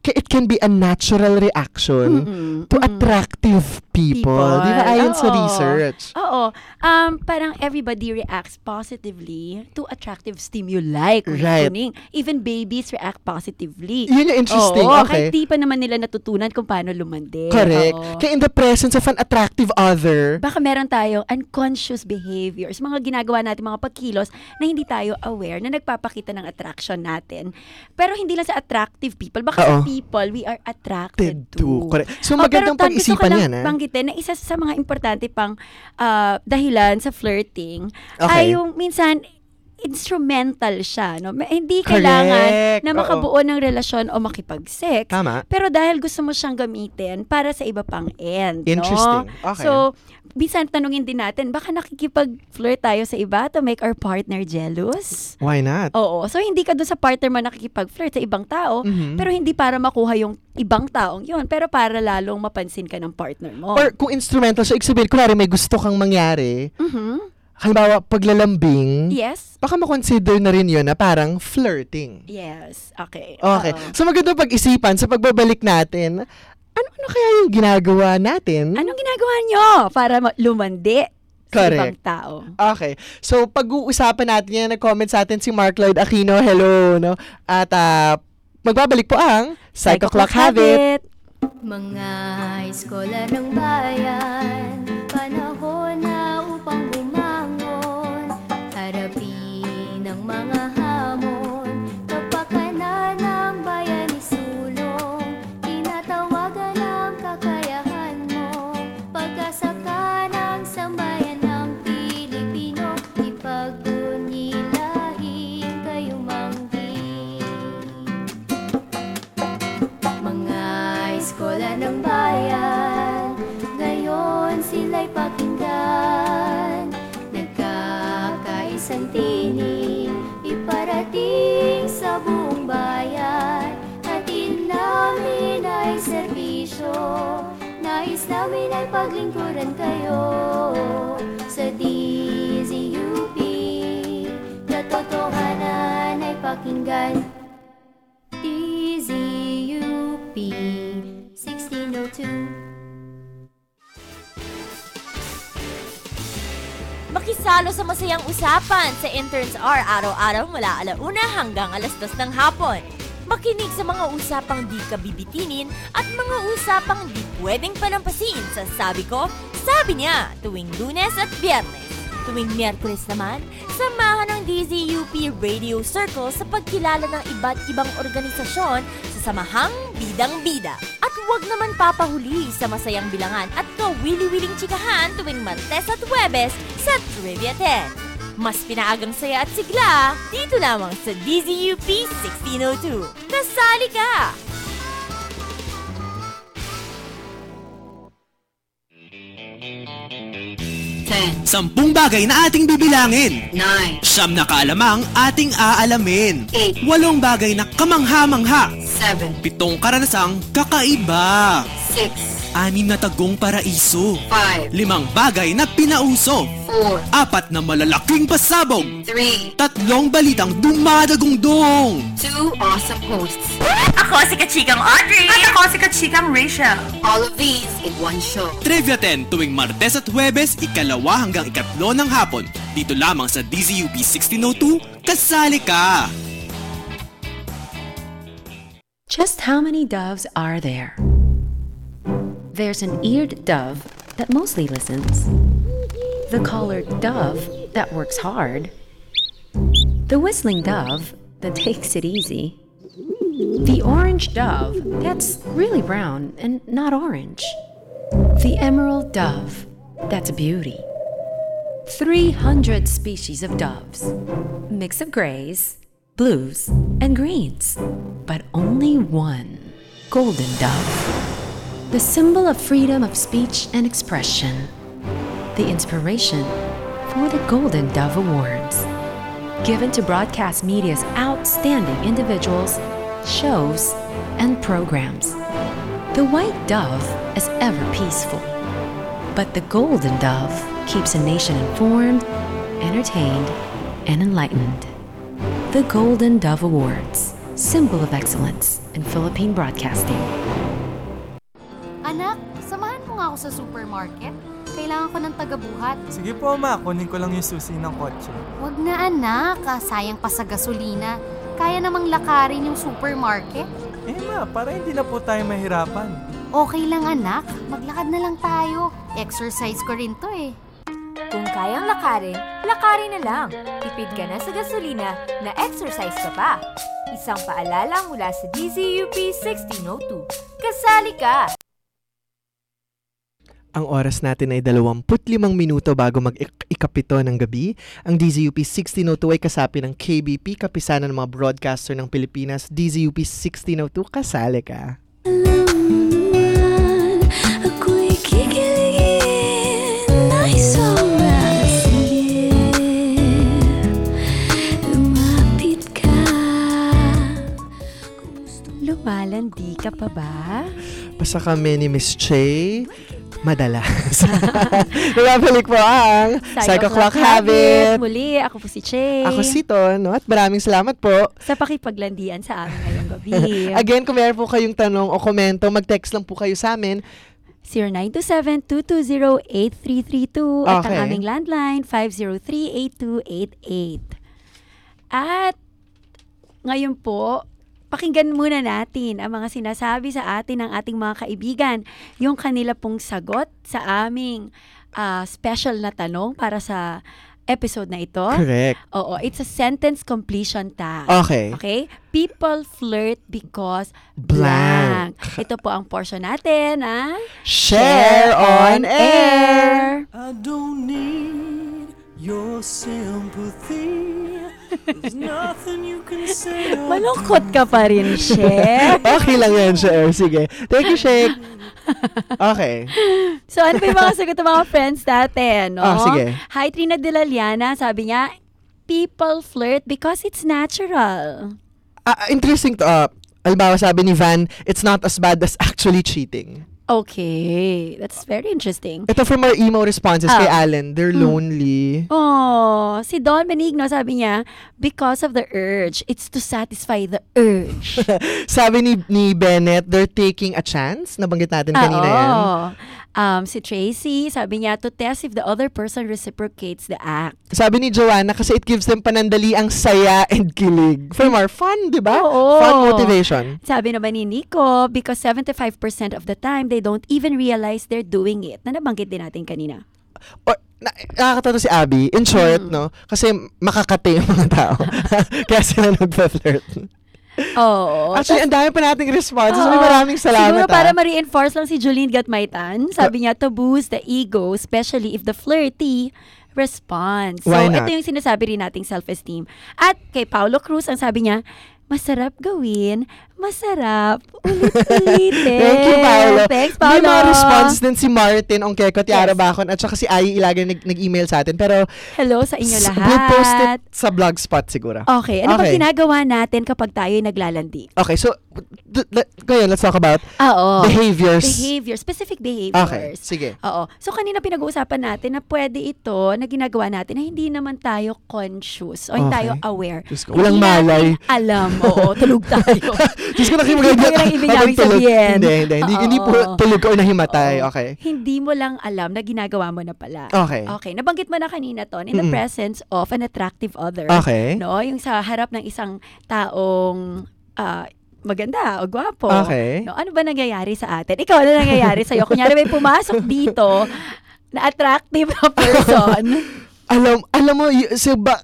K- it can be a natural reaction Mm-mm. to Mm. attractive people. Di ba? Ayon sa Oo. research. Oo. Um, parang everybody reacts positively to attractive stimuli. Right. Kuning. Even babies react positively. Yun yung interesting. Oo, Okay. kahit di pa naman nila natutunan kung paano lumandi. Correct. Oo. Kaya in the presence of an attractive other, Baka meron tayong unconscious behaviors, mga ginagawa natin, mga pagkilos na hindi tayo aware na nagpapakita ng attraction natin. Pero hindi lang sa attractive people. Baka Oo. sa people, we are attracted to. to. Correct. So, Oh, magandang pero Tan, gusto ko pag-isipan lang yan, ah. banggitin na isa sa mga importante pang ah, dahilan sa flirting Okay. ay yung minsan instrumental siya, no? May- Hindi Correct. kailangan na Oo. makabuo ng relasyon o makipag-sex. Tama. Pero dahil gusto mo siyang gamitin para sa iba pang end, Interesting. no? Okay. So, minsan tanungin din natin, baka nakikipag-flirt tayo sa iba to make our partner jealous? why not? Oo. So, hindi ka doon sa partner mo nakikipag-flirt sa ibang tao, Mhm. pero hindi para makuha yung ibang taong yon, pero para lalong mapansin ka ng partner mo. Or kung instrumental siya, ibig sabihin, kunwari may gusto kang mangyari, Mhm. halimbawa, paglalambing, Yes. baka makonsider na rin yun na parang flirting. Yes. Okay. Okay. Oo. So maganda pag-isipan sa pagbabalik natin, ano-ano kaya yung ginagawa natin? Anong ginagawa nyo para ma- lumandi sa ibang Correct. tao? Okay. So pag-uusapan natin yan, nag-comment sa atin si Mark Lloyd Aquino. Hello, no? At ah, magbabalik po ang Psycho Clock Habit. Mga eskola ng bayan, panahon na upang bumangon, harapin ang mga hamon, kapakanan ng bayan isulong, tinatawagan ang kakayahan mo, pag-asa ka ng sambayan ng Pilipino, ipagdunilahin kayong manggi. Mga eskola ng bayan, ngayon sila'y pakinggan, nagkakaisang tinig, iparating sa buong bayan, atin namin ay serbisyo, nais namin ay paglingkuran kayo, sa D Z U P, katotohanan ay pakinggan. D Z U P sixteen oh two. Makisalo sa masayang usapan sa Interns R araw-araw mula alauna hanggang alas dos ng hapon. Makinig sa mga usapang di ka bibitinin at mga usapang di pwedeng palampasin sa Sabi Ko, Sabi Niya tuwing Lunes at Biyernes. Tuwing Miyerkules naman, samahan ng D Z U P Radio Circle sa pagkilala ng iba't ibang organisasyon sa samahang Bidang-Bida. At huwag naman papahuli sa masayang bilangan at kawili-wiling chikahan tuwing Martes at Huwebes sa Trivia ten. Mas pinaagang saya at sigla dito lamang sa D Z U P sixteen oh two. Kasali ka! Sampung bagay na ating bibilangin. Nine. Siyam na kaalamang ating aalamin. Eight. Walong bagay na kamangha-mangha. Seven. Pitong karanasang kakaiba. Six. Anim na tagong paraiso. Five. Limang bagay na pinauso. Four. Apat na malalaking pasabog. Three. Tatlong balitang dumadagungdong. Two awesome hosts. Ako si Kachikang Audrey. At ako si Kachikang Rachel. All of these in one show. Trivia ten tuwing Martes at Huwebes, ikalawa hanggang ikatlo ng hapon. Dito lamang sa D Z U P sixteen oh two, kasali ka! Just how many doves are there? There's an eared dove that mostly listens, the collared dove that works hard, the whistling dove that takes it easy, the orange dove that's really brown and not orange, the emerald dove that's a beauty. three hundred species of doves, mix of grays, blues, and greens, but only one golden dove. The symbol of freedom of speech and expression. The inspiration for the Golden Dove Awards. Given to broadcast media's outstanding individuals, shows, and programs. The white dove is ever peaceful, but the golden dove keeps a nation informed, entertained, and enlightened. The Golden Dove Awards. symbol of excellence in Philippine broadcasting. Anak, samahan mo nga ako sa supermarket. Kailangan ko ng tagabuhat. Sige po, ma. Kunin ko lang yung susi ng kotse. Wag na anak, ah, sayang pa sa gasolina. Kaya namang lakarin yung supermarket. Eh ma, para hindi na po tayo mahirapan. Okay lang anak, maglakad na lang tayo. Exercise ko rin to eh. Kung kayang lakarin, lakarin na lang. Tipid ka na sa gasolina, na exercise ka pa. Isang paalala mula sa D Z U P sixteen oh two. Kasali ka! Ang oras natin ay dalawampu't limang minuto bago mag-ikapito ng gabi. Ang D Z U P sixteen oh two ay kasapi ng K B P, kapisanan ng mga broadcaster ng Pilipinas. D Z U P sixteen oh two, kasali ka. Ako'y kikiligin ay sobrang sige. Lumapit ka. Lumalandi ka pa ba? Basta kami ni Miss Che, madalas. Nababalik po ang Psycho Clock Habit. Muli, ako po si Che. Ako si Ton, no? At maraming salamat po sa pakipaglandian sa amin ngayong gabi. Again, kung meron po kayong tanong o komento, mag-text lang po kayo sa amin. zero nine two seven, two two zero, eight three three two at Okay. ang aming landline five zero three, eight two eight eight. At ngayon po, pakinggan muna natin ang mga sinasabi sa atin ng ating mga kaibigan, yung kanila pong sagot sa aming ah, special na tanong para sa episode na ito. Correct. Oo, it's a sentence completion task. Okay. Okay? People flirt because Blank. blank. Ito po ang portion natin, ah. Share on air. I don't need your sympathy. There's nothing you can say. Malungkot ka pa rin, Shek. Okay lang yan, Share. Sige. Thank you, Shake. Okay. So, ano pa yung mga sagot ng mga friends natin, no? Ah, sige. Hi, Trina de la Liana. Sabi niya, people flirt because it's natural. Ah, interesting to. Uh, Albawa, sabi ni Van, it's not as bad as actually cheating. Okay. That's very interesting. Ito from our emo responses Ah. kay Allen. They're lonely. Oh, si Don Benigno, sabi niya, because of the urge. It's to satisfy the urge. Sabi ni, ni Bennett, they're taking a chance. Nabanggit natin kanina Ah, yan. oo. Um, si Tracy, sabi niya, to test if the other person reciprocates the act. Sabi ni Joanna, kasi it gives them panandali ang saya and kilig. From our fun, di ba? Oo. Fun motivation. Sabi naman ni Nico, because seventy-five percent of the time, they don't even realize they're doing it. Na nabanggit din natin kanina. Or, na, nakakatawa si Abby. In short, no? Kasi makakate yung mga tao. Kaya sila nagpa-flirt. Oo. Actually, ang dami pa nating responses. Oo. May maraming salamat. Siguro para ah. ma-reinforce lang si Jolene Gatmaitan, sabi niya, to boost the ego, especially if the flirty responds. So, Why not? ito yung sinasabi rin nating self-esteem. At kay Paulo Cruz, ang sabi niya, masarap gawin, masarap ulit-ulitin. Thank you, Paolo. Thanks, Paolo. May mga responses din si Martin Ongkeko, Tiara Yes. Bacon, at saka si Ai Ilagan nag- nag-email sa atin. Pero, hello sa inyo s- lahat. we'll post it sa Blogspot siguro. Okay, ano ba ginagawa natin kapag tayo naglalandi? Okay, so, d- d- ngayon, let's talk about Oo. behaviors. Behavior, specific behaviors. Okay, sige. Oo. So, kanina pinag-uusapan natin na pwede ito na ginagawa natin na hindi naman tayo conscious o hindi Okay. tayo aware. Diyos ko, walang Hindi natin malay. alam. Oo, tulog tayo. Diyos ko, Hindi nakimagay tayo lang ibig namin sabihin. Hindi, hindi. Hindi, Oo. hindi po tulog ka o nahimatay. Okay. Hindi mo lang alam na ginagawa mo na pala. Okay. Okay. Nabanggit mo na kanina, Ton, in the Mm-mm. presence of an attractive other. Okay. No? Yung sa harap ng isang taong ah, maganda o gwapo. Okay. No? Ano ba nangyayari sa atin? Ikaw, ano nangyayari sa'yo? Kunyari may pumasok dito na attractive na person. Alam, alam mo, y- si ba,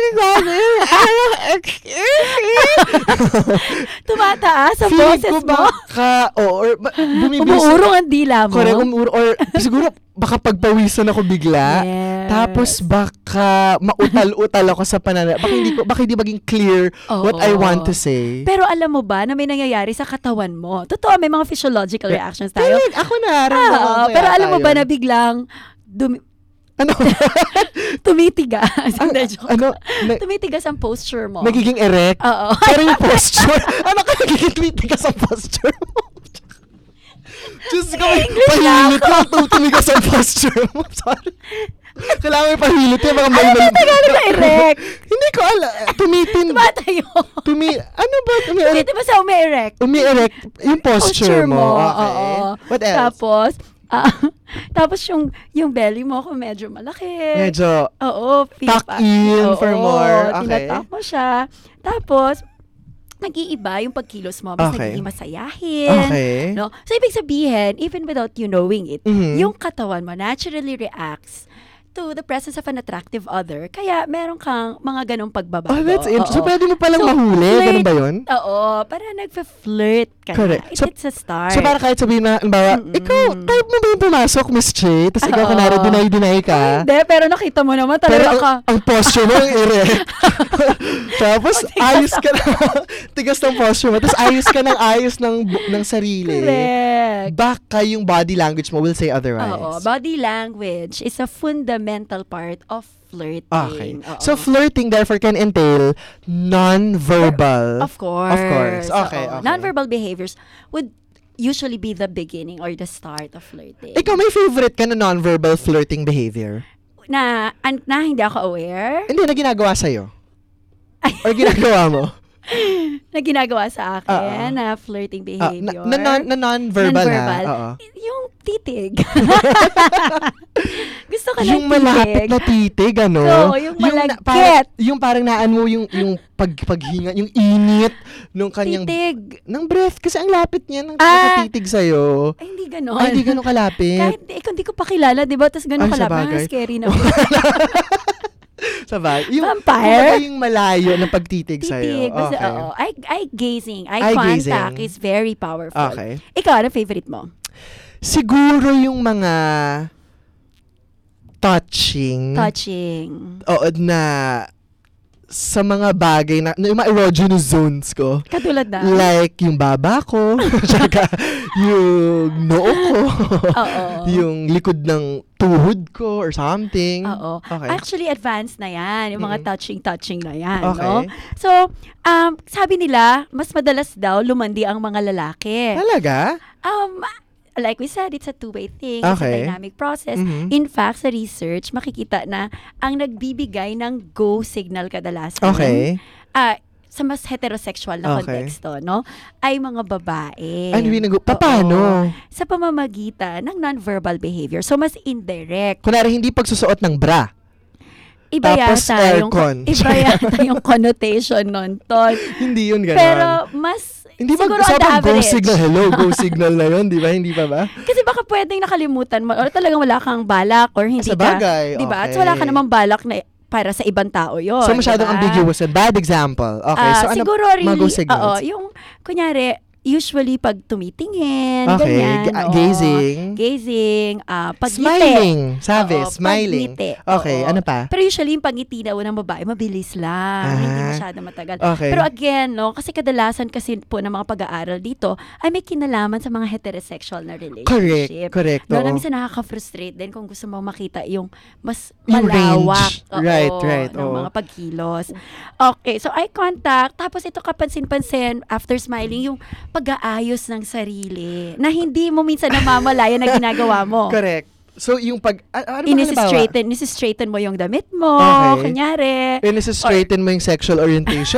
tumataas ang feeling boses ko mo. baka, oh, or, ba- bumibilis. Umuurong ang dila mo. Correct, umuurong, or siguro, baka pagpawisan ako bigla. Yes. Tapos baka mautal-utal ako sa pananal. Baka hindi ko, baka hindi maging clear what I Oo. want to say. Pero alam mo ba na may nangyayari sa katawan mo? Totoo, may mga physiological reactions tayo. Correct, ako na, Ah, ramdaman ko pero yata alam mo ba yun. na biglang dumi- Ano? tumitigas. Hindi, joke. Ano? Na- Tumitigas ang posture mo. Nagiging erect? Oo. Pero yung posture, ano ka nagiging tumitigas ang posture mo? Diyos ko, may pahilit lang tum- tumigas ang posture mo. Sorry. Kailangan may pahilit yung mga Ano ba Tagalog na erect? Hindi ko alam. Tumitin. Tumatayo. Tumi, ano ba? Umi-erect? Ulitin mo sa umi-erect. Umi-erect, yung posture, mo. Okay. Oo. What else? Tapos, ah, tapos yung yung belly mo kung medyo malaki. Medyo Oo. tuck pipa- in Oo, for more. Okay. Tinatak mo siya. Tapos, nag-iiba yung pagkilos mo. Mas Okay. nagiging masayahin. Okay. No? So, ibig sabihin, even without you knowing it, Mhm. yung katawan mo naturally reacts to the presence of an attractive other. Kaya meron kang mga ganong pagbabago. Oh, that's it. Oo. So, pwede mo palang So, mahuli? flirt- Ganun ba yun? Oo. Para nagpa-flirt ka Correct. na. It, So- it's a start. So, para kahit sabihin na, bawa, ikaw, type mo ba yung pumasok, Miss Che? Tapos ikaw, Oo. kunwari, deny-deny ka. Hindi, pero nakita mo naman Pero talaga ang, ka. ang posture mo, ang erect. Tapos, ayos ka na. Tigas ng posture mo. Tapos, ayos ka ng ayos ng, bu- ng sarili. Correct. Baka yung body language mo will say otherwise. Oo. Body language is a fundamental part of flirting. Okay. Oo. So, flirting therefore can entail non-verbal. Of course. Of course. Okay, Oo. okay. Non-verbal behaviors would usually be the beginning or the start of flirting. Ikaw, may favorite ka na non-verbal flirting behavior? Na, an, na hindi ako aware. Hindi, na ginagawa sa'yo? Or ginagawa mo? na ginagawa sa akin Oo. na flirting Ah, behavior. na, na, non, na non-verbal, Non-verbal. ha? Oo. Yung titig. Gusto ka Yung ng malapit titig. na titig, ano? Oo, yung na- malagkit. parang, yung parang naan mo yung, yung pag, paghinga, yung init nung kanyang... Titig. Ng breath. Kasi ang lapit niya ng Ah. nakatitig sa'yo. Ay, hindi ganon. Ay, hindi ganon kalapit. Kahit eh, kung di ko pa kilala, di ba? Tapos ganon Ay, sa kalapit. bagay. Ah, scary na. Sabay. Yung, Vampire? kumbaga yung malayo ng pagtitig sa'yo. Titig. Basta, Okay. oo. Eye, eye gazing, eye, Eye contact gazing. is very powerful. Okay. Ikaw, ano favorite mo? Siguro yung mga touching. Touching. Oo, na sa mga bagay na, na yung mga erogenous zones ko. Katulad na? Like, yung baba ko, tsaka yung noo ko, Oo. yung likod ng tuhod ko or something. Oo. Okay. Actually, advanced na yan. Yung mga touching-touching na yan. Okay. No? So, um, sabi nila, mas madalas daw lumandi ang mga lalaki. Talaga? Um, like we said, it's a two-way thing. It's a Okay. dynamic process. Mhm. In fact, sa research, makikita na ang nagbibigay ng go signal kadalasan Okay. ah, sa mas heterosexual na Okay. konteksto, no? Ay mga babae. Ano yung nag- paano? Oo. Sa pamamagitan ng non-verbal behavior. So, mas indirect. Kunwari, hindi pagsusuot ng bra. Iba Tapos yata yung, aircon. iba yata yung connotation nun, Tol. Hindi yun ganon. Pero mas, hindi ba siguro on the usapang go average. signal? Hello, go signal na yun, di ba? Hindi pa ba? Kasi baka pwedeng nakalimutan mo or talagang wala kang balak or hindi Sa bagay, ka, di ba? At okay. wala ka namang balak na para sa ibang tao yun. So, masyadong diba? ambiguous and bad example. Okay, Ah, so ano, siguro mga really, go signals? oo, yung, kunyari, usually pag tumitingin, Okay, ganyan. ga- oo. gazing. Gazing, ah, pagngiti. Smiling, sabi, Oo, smiling. pagngiti, Okay, oo. ano pa? Pero usually, yung pangiti daw ng babae, mabilis lang. Hindi Ah, masyado matagal. okay. Pero again, no, kasi kadalasan kasi po ng mga pag-aaral dito ay may kinalaman sa mga heterosexual na relationship. Correct, correct, No, oo. na minsan nakaka-frustrate din kung gusto mo makita yung mas Yung malawak range. oo, Right, right, ng oo. mga pagkilos. Okay, so eye contact. Tapos ito kapansin-pansin, after smiling, yung pag-aayos ng sarili na hindi mo minsan namamalaya na ginagawa mo. Correct. So, yung pag... a- ano ba halimbawa? Inisi-straighten, inisi-straighten mo yung damit mo, Okay. kunyari. Inisi-straighten mo yung sexual orientation?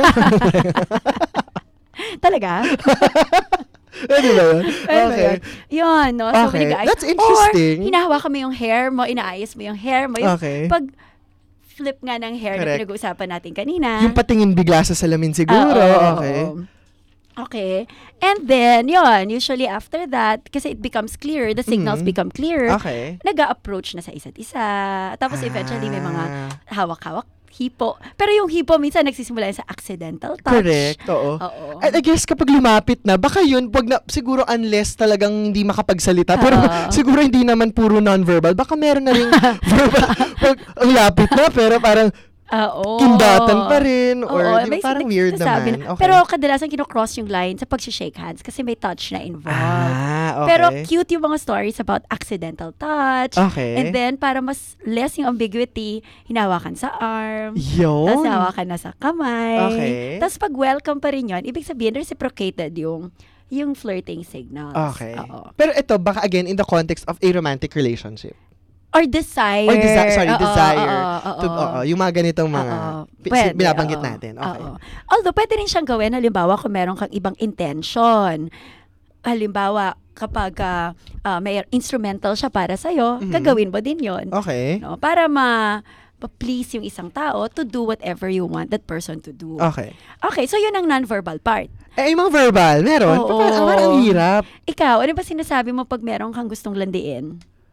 Talaga? Ano ba yun? Ano ba Okay. yun? Yun, no? So, Okay, binigay- that's interesting. Or, hinahawakan mo yung hair mo, inaayos mo yung hair mo. Yung Okay. Pag flip nga ng hair Correct. na pinag-uusapan natin kanina. Yung patingin bigla sa salamin siguro. Oo, Okay. oo. Okay. And then, yun, usually after that, kasi it becomes clear, the signals Mhm. become clear, Okay. nag-a-approach na sa isa't isa. Tapos eventually may mga Ah. hawak-hawak, hipo. Pero yung hipo, minsan nagsisimula yan sa accidental touch. Correct, oo. Oo. And I guess kapag lumapit na, baka yun, wag na, siguro unless talagang hindi makapagsalita, pero Oo. siguro hindi naman puro non-verbal, baka meron na rin verbal, pag ang lapit na, pero parang Oo. kindatan pa rin, or Oo, di ba, may parang nag- weird nasabi naman. na. Okay. Pero kadalasan kinocross yung line sa pag-shake hands kasi may touch na involved. Ah, okay. Pero cute yung mga stories about accidental touch. Okay. And then, para mas less yung ambiguity, hinawakan sa arm. Yun. Tapos hawakan na sa kamay. Okay. Tapos pag welcome pa rin yun, ibig sabihin reciprocated yung yung flirting signals. Okay. Oo. Pero ito, baka again, in the context of a romantic relationship. Or desire. Or desi- sorry, Oo, desire. oo, oo, to, oo. oo, yung mga ganitong mga Oo. pi- Pwede, binabanggit oo. natin. Okay. Oo. Although, pwede rin siyang gawin, halimbawa, kung meron kang ibang intention. Halimbawa, kapag ah, ah, may instrumental siya para sa'yo, Mhm. gagawin mo din yon. Okay. No? Para ma- pa-please yung isang tao to do whatever you want that person to do. Okay. Okay, so yun ang non-verbal part. Eh, yung mga verbal, meron? Oo. Parang, parang ang hirap. Ikaw, ano ba sinasabi mo pag meron kang gustong landiin?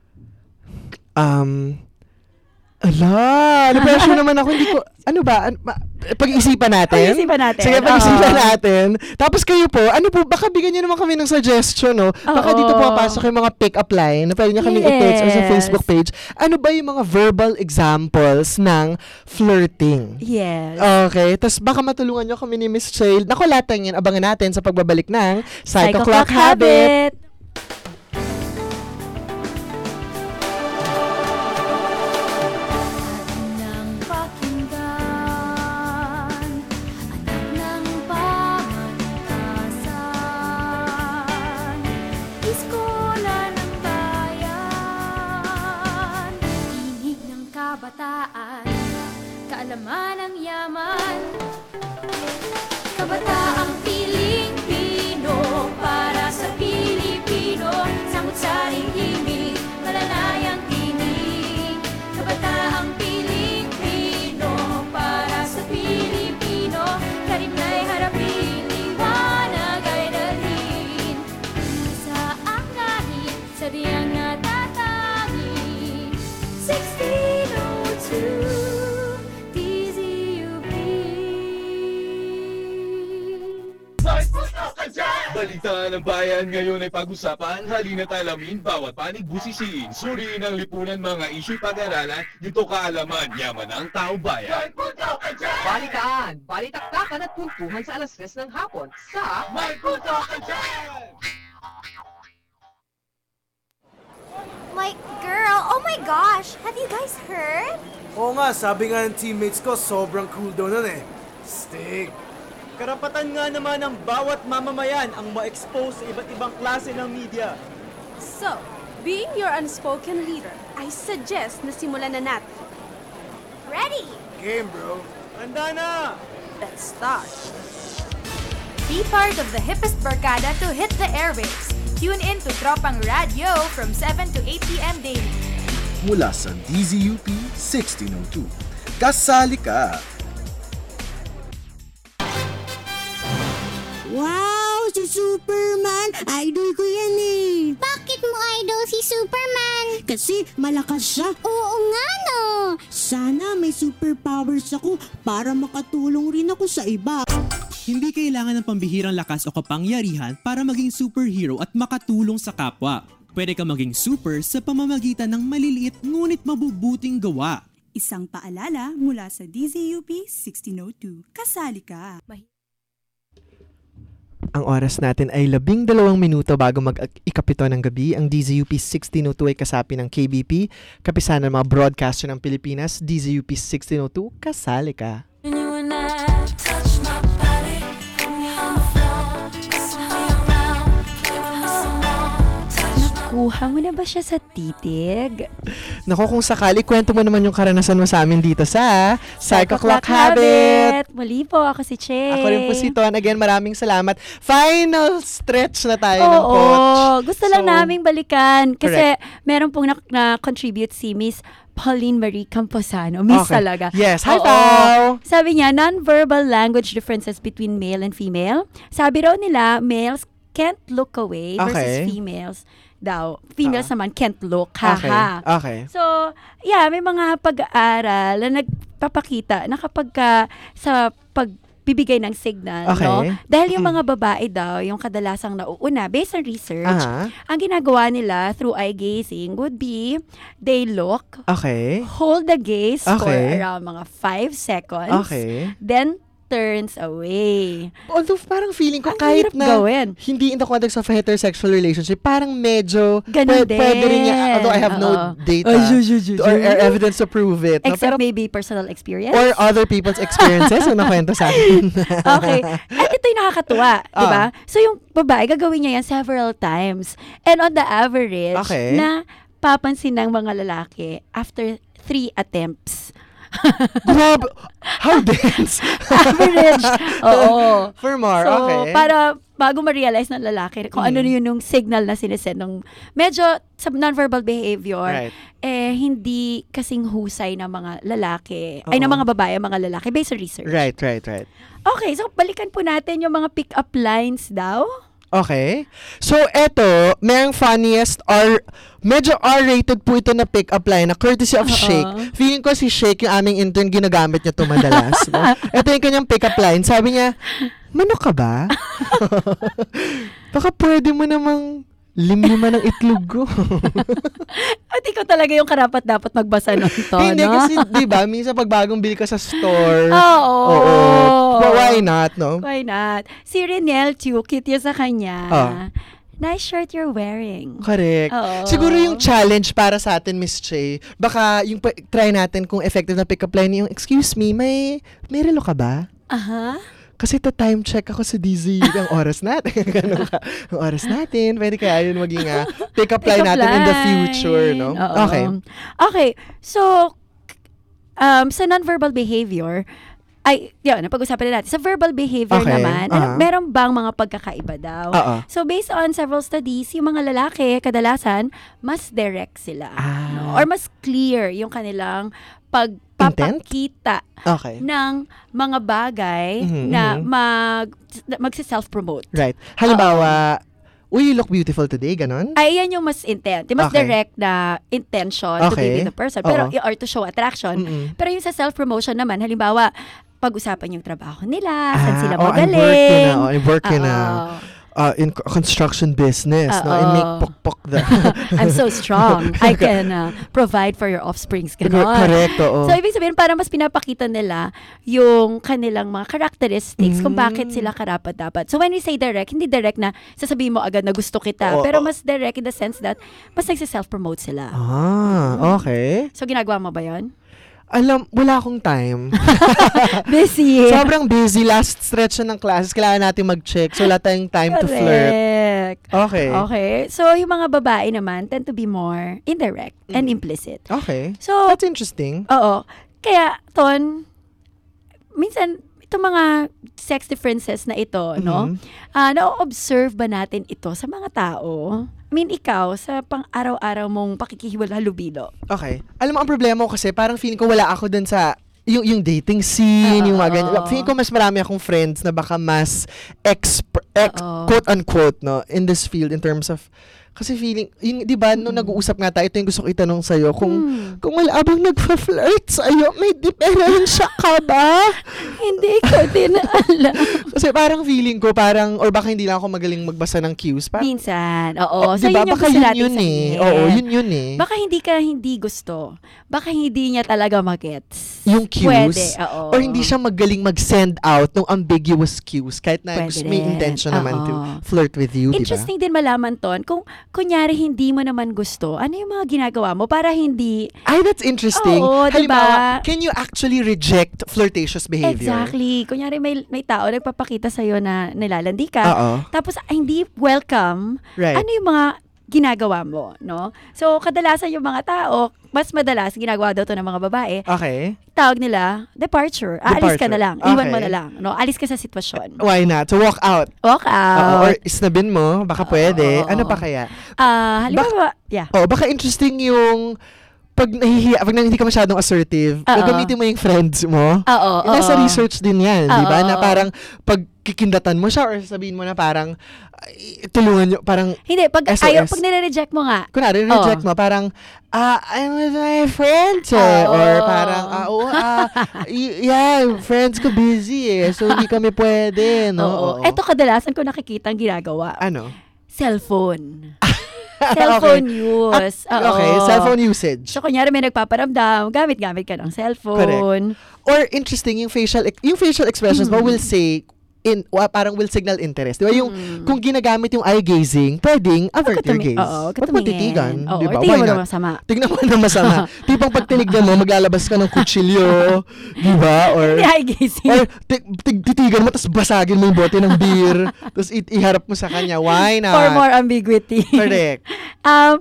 Um, ala, na-pressure naman ako. Hindi ko, ano ba? An- ma- pag-iisipan natin? Pag-iisipan natin, Sige, pag-iisipan oo. natin. Tapos kayo po, ano po, baka bigyan nyo naman kami ng suggestion, no? Baka Oo. dito pumapasok yung mga pick-up line na pwede nyo kaming i-text or sa Yes. Facebook page. Ano ba yung mga verbal examples ng flirting? Yes. Okay, tapos baka matulungan nyo kami ni Miss Chael. Naku, lahat yan, abangan natin sa pagbabalik ng Psycho Clock Habit. Iskola ng bayan, tinig ng kabataan, kaalaman ng yaman, kabataang Pilipino para sa Pilipino, samut-saring himig, malalayang tinig, kabataang Pilipino para sa Pilipino, karimlay harapin, liwanag ay dalhin. Sa ang langit, sa diyang natatangi, sixteen oh two, D Z U P. Balita ng bayan ngayon ay pag-usapan, halina't alamin bawat panig busisiin, suriin ang lipunan, mga isyu'y pag-aralan, dito kaalaman, yaman ang tao bayan. Balitaan, balitaktakan at kwentuhan sa alas tres ng hapon sa May Punto Ka Dyan! My girl, oh my gosh, have you guys heard? Oo nga, sabi nga ng teammates ko, sobrang cool daw nun eh. Stig. Karapatan nga naman ng bawat mamamayan ang ma-expose sa iba't ibang klase ng media. So, being your unspoken leader, I suggest na simulan na natin. Ready! Game, bro. Handa na! Let's start. Be part of the hippest barkada to hit the airwaves. Tune in to Tropang Radio from seven to eight p.m. daily. Mula sa D Z U P sixteen oh two. Kasali ka! Wow! Si Superman! Idol ko yan eh! Bakit mo idol si Superman? Kasi malakas siya. Oo nga no! Sana may superpowers ako para makatulong rin ako sa iba. Hindi kailangan ng pambihirang lakas o kapangyarihan para maging superhero at makatulong sa kapwa. Pwede ka maging super sa pamamagitan ng maliliit ngunit mabubuting gawa. Isang paalala mula sa D Z U P sixteen oh two. Kasali ka! Ang oras natin ay labing dalawang minuto bago mag-ikapito ng gabi. Ang D Z U P sixteen oh two ay kasapi ng K B P, kapisanan ng mga broadcaster ng Pilipinas. D Z U P sixteen oh two, kasali ka. Nakuha mo na ba siya sa titig? Naku, kung sakali, kwento mo naman yung karanasan mo sa amin dito sa Psycho Clock Habit. Muli po, ako si Che. Ako rin po si Ton. Again, maraming salamat. Final stretch na tayo Oo, ng coach. gusto lang So, naming balikan. Kasi correct. meron pong na- na-contribute si Miss Pauline Marie Camposano. Miss Okay. talaga. Yes. Hi, Oo. Pao! Sabi niya, non-verbal language differences between male and female. Sabi raw nila, males can't look away versus Okay. females daw. Females Ah. naman can't look. Haha. Okay. Okay. So, yeah, may mga pag-aaral na nagpapakita na kapag ka, sa pagbibigay ng signal, Okay. no? Dahil yung Mm. mga babae daw, yung kadalasang nauuna, based on research, Aha. ang ginagawa nila through eye gazing would be, they look, Okay. hold the gaze for Okay. around mga five seconds, Okay. then turns away. Although parang feeling ko Ang kahit hirap na gawin. hindi in the context of a heterosexual relationship, parang medyo Ganun pwe- pwede rin niya, din. although I have no Oo. data Ay, ju- ju- ju- or, ju- or evidence to prove it. no? Except Pero, maybe personal experience. or other people's experiences na nakwento sa akin. Okay. At ito yung nakakatuwa, di ba? So yung babae, gagawin niya yan several times. And on the average, Okay. na napapansin ng mga lalaki after three attempts. Grabe! How dense! Average. Oo. For more, so, okay. para bago ma-realize ng lalaki kung mm. ano yun yung signal na sinesend ng medyo sa non-verbal behavior, right. eh, hindi kasing husay ng mga lalaki, Uh-oh. ay ng mga babae, mga lalaki, based on research. Right, right, right. Okay, so balikan po natin yung mga pick-up lines daw. Okay. So, eto, mayroong funniest or medyo R-rated po ito na pick-up line na courtesy of Uh-oh. Shake. Feeling ko si Shake, yung aming intern, ginagamit niya ito madalas. No? Ito yung kanyang pick-up line. Sabi niya, manok ka ba? Baka pwede mo namang limlima ng itlog ko. At ikaw talaga yung karapat dapat magbasa nun to, Hindi, no? kasi, di ba, minsan pag bagong bili ka sa store. Oo. Oo. But why not, no? Why not? Si Renel Chu, cute yun sa kanya. Oh. Nice shirt you're wearing. Correct. Oo. Siguro yung challenge para sa atin, Miss Che, baka yung pa- try natin kung effective na pick-up line yung, excuse me, may, may relo ka ba? Aha. Kasi to time check ako sa D Z ang oras natin. Ganun ka. Ang oras natin. Pwede kaya yun maging uh, pick-up line Pick-up natin line. in the future, no? Oo. Okay. Okay. So, um, sa non-verbal behavior, ay, yun, napag-usapan na natin. Sa verbal behavior Okay. naman, Uh-huh. ano, meron bang mga pagkakaiba daw? Oo. So, based on several studies, yung mga lalaki, kadalasan, mas direct sila. Ah. No? Or mas clear yung kanilang pagpapakita Okay. ng mga bagay Mhm, na mhm. mag, magsi-self-promote. Right. Halimbawa, uy, you look beautiful today, ganon? Ay, yan yung mas intent. Yung mas Okay. direct na intention to Okay. be with the person. Pero, Oo. or to show attraction. Mm-mm. Pero yung sa self-promotion naman, halimbawa, pag-usapan yung trabaho nila, saan sila oh, magaling. I'm working na. Oh, I'm working na. Oo. Uh, in co- construction business, no? And make Oo. pok-pok the... I'm so strong. I can uh, provide for your offsprings. Ganon. Correct, oo. So, ibig sabihin, para mas pinapakita nila yung kanilang mga characteristics kung Mm. bakit sila karapat-dapat. So, when we say direct, hindi direct na sasabihin mo agad na gusto kita. Oo, pero oo. mas direct in the sense that mas nagsiself-promote sila. Ah, okay. So, ginagawa mo ba yun? Alam, wala akong time. Busy. Sobrang busy. Last stretch na ng classes. Kailangan natin mag-check. So, wala tayong time to flirt. Correct. Okay. Okay. So, yung mga babae naman tend to be more indirect and implicit. Okay. So, That's interesting. Oo. Kaya, Ton, minsan, itong mga sex differences na ito, no? Mhm. Ah, na-observe ba natin ito sa mga tao? I mean, ikaw, sa pang-araw-araw mong pakikihalubilo. Okay. Alam mo, ang problema ko kasi, parang feeling ko wala ako dun sa yung yung dating scene, Oo, yung mga ganyan. oo. Feeling ko mas marami akong friends na baka mas exp- ex- Oo. quote-unquote, no, in this field in terms of, kasi feeling, yung, di ba, nung nag-uusap nga tayo, ito yung gusto ko itanong sa'yo, kung, Hmm. kung wala bang nagpa-flirt sa'yo, may diferensya ka ba? Hindi ko din alam. Kasi parang feeling ko, parang, or baka hindi lang ako magaling magbasa ng cues. Parang, Minsan, oo. Oh, So, diba? yun yung Baka gusto yun natin yun eh. sabihin. Oo, yun yun eh. Baka hindi ka hindi gusto. Baka hindi niya talaga magets. Yung cues. Pwede, oo. Or hindi siya magaling mag-send out ng ambiguous cues kahit na Pwede gusto, may rin. intention naman to Oo. flirt with you, di ba? Interesting din malaman, Ton, kung kunyari hindi mo naman gusto, ano yung mga ginagawa mo para hindi... Ay, that's interesting. Oo, Halimbawa, diba? can you actually reject flirtatious behavior? Exactly. Kunyari may, may tao nagpapakita sa'yo na nilalandi ka, Oo. tapos ay, hindi welcome, Right. ano yung mga ginagawa mo, no? So, kadalasan yung mga tao, mas madalas, ginagawa daw to ng mga babae, Okay. tawag nila, departure. Aalis ka Departure. na lang. Iwan mo Okay. na lang. No? Alis ka sa sitwasyon. Why not? So, walk out. Walk Oo, out. or isnabin mo, baka pwede. oo, Ano oo. pa kaya? Ah, halimbawa, yeah. Oh, baka interesting yung pag nahihiya, pag hindi ka masyadong assertive, Oo. gagamitin mo yung friends mo. Oo, Nasa oo. research din yan, di ba? Oo, Na oo. parang pag kikindatan mo siya or sabihin mo na parang ay, tulungan nyo, parang Hindi, pag S O S. ayaw, pag nire-reject mo nga. kunwari, Oo. reject mo, parang, ah, I'm with my friends, eh. Oo. Or parang, ah, oo, ah, y- yeah, friends ko busy, eh. So, hindi kami pwede, no? Oo. Oo. Ito kadalasan ko nakikita ang ginagawa. Ano? Cellphone. Cellphone Okay. use. Ah, Oo. okay, cellphone usage. So, kunyari may nagpaparamdam, gamit-gamit ka ng cellphone. Or interesting, yung facial ex- yung facial expressions mo Mm. will say in wa, parang will signal interest. Di ba? Yung Mm. kung ginagamit yung eye gazing, pwedeng avert your Katumi- gaze. Oo, Huwag mo katumingin. titigan. Oo, Di ba? or tingnan Why mo not? na masama. Tignan mo na masama. Tipong pag tinignan mo, maglalabas ka ng kutsilyo. Di ba? Or, Hindi eye gazing. or ti- ti- titigan mo, tapos basagin mo yung bote ng beer. Tapos i- iharap mo sa kanya. Why not? For more ambiguity. Correct. um,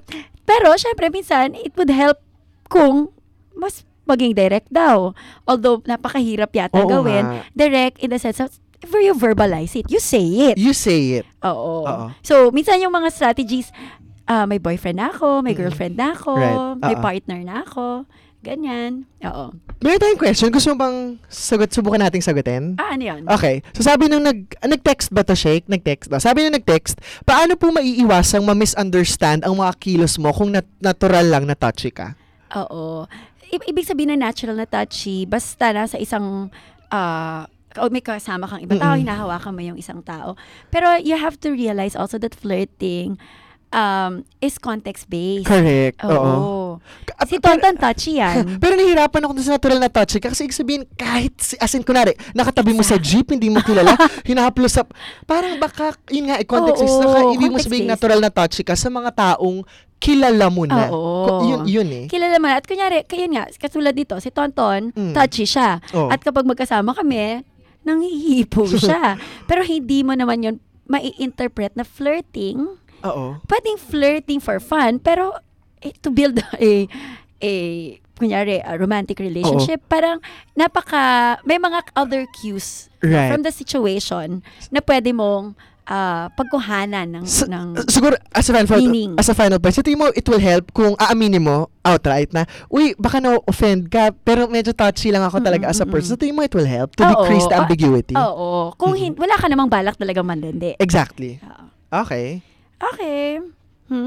Pero, syempre, minsan, it would help kung mas maging direct daw. Although, napakahirap yata Oo gawin. nga. Direct in the sense of, if you verbalize it, you say it. You say it. Oo. Oo. So, minsan yung mga strategies, ah, may boyfriend na ako, may girlfriend na ako, Right. may Oo. partner na ako. Ganyan. Oo. Meron tayong question. Gusto mo bang sagot, subukan nating sagutin? Ah, ano yun? Okay. So sabi nung nag, ah, nag-text ba to, Shake? Nag-text ba? Sabi nung nag-text, paano po maiiwasang ma-misunderstand ang mga kilos mo kung nat- natural lang na touchy ka? Oo. I- ibig sabihin na natural na touchy, basta nasa isang, ah, o may kasama kang ibang tao, Mm-mm. hinahawakan mo yung isang tao. Pero you have to realize also that flirting um, is context-based. Correct. Oo. Oo. Si Tonton touchy yan. Pero nahihirapan ako dun sa natural na touchy ka kasi ibig sabihin, kahit, si- as in, kunwari, nakatabi mo sa jeep, hindi mo kilala, hinahaplos sa, parang baka, yun nga, eh, context is, Oo, naka, ibig mo context-based. sabihin natural na touchy ka sa mga taong kilala mo na. Oo. Ko- Yun, yun eh. Kilala mo na. At kunyari, kaya nga, katulad dito, si Tonton, Mm. touchy siya. Oo. At kapag magkasama kami, nanghihipo siya. Pero hindi mo naman yun mai-interpret na flirting. Oo. Pwedeng flirting for fun, pero eh, to build a, a kunyari, a romantic relationship, parang napaka, may mga other cues Right. from the situation na pwede mong ah, pagkuhanan ng, Sa- ng Siguro, as a final, meaning. as a final point, sa tingin mo, it will help kung aaminin mo outright na, uy, baka na-offend ka, pero medyo touchy lang ako talaga as a person. Sa tingin mo, it will help to Oo. decrease the ambiguity? Oo. Kung hin- wala ka namang balak talaga manlindi. Exactly. Okay. Okay. Hmm?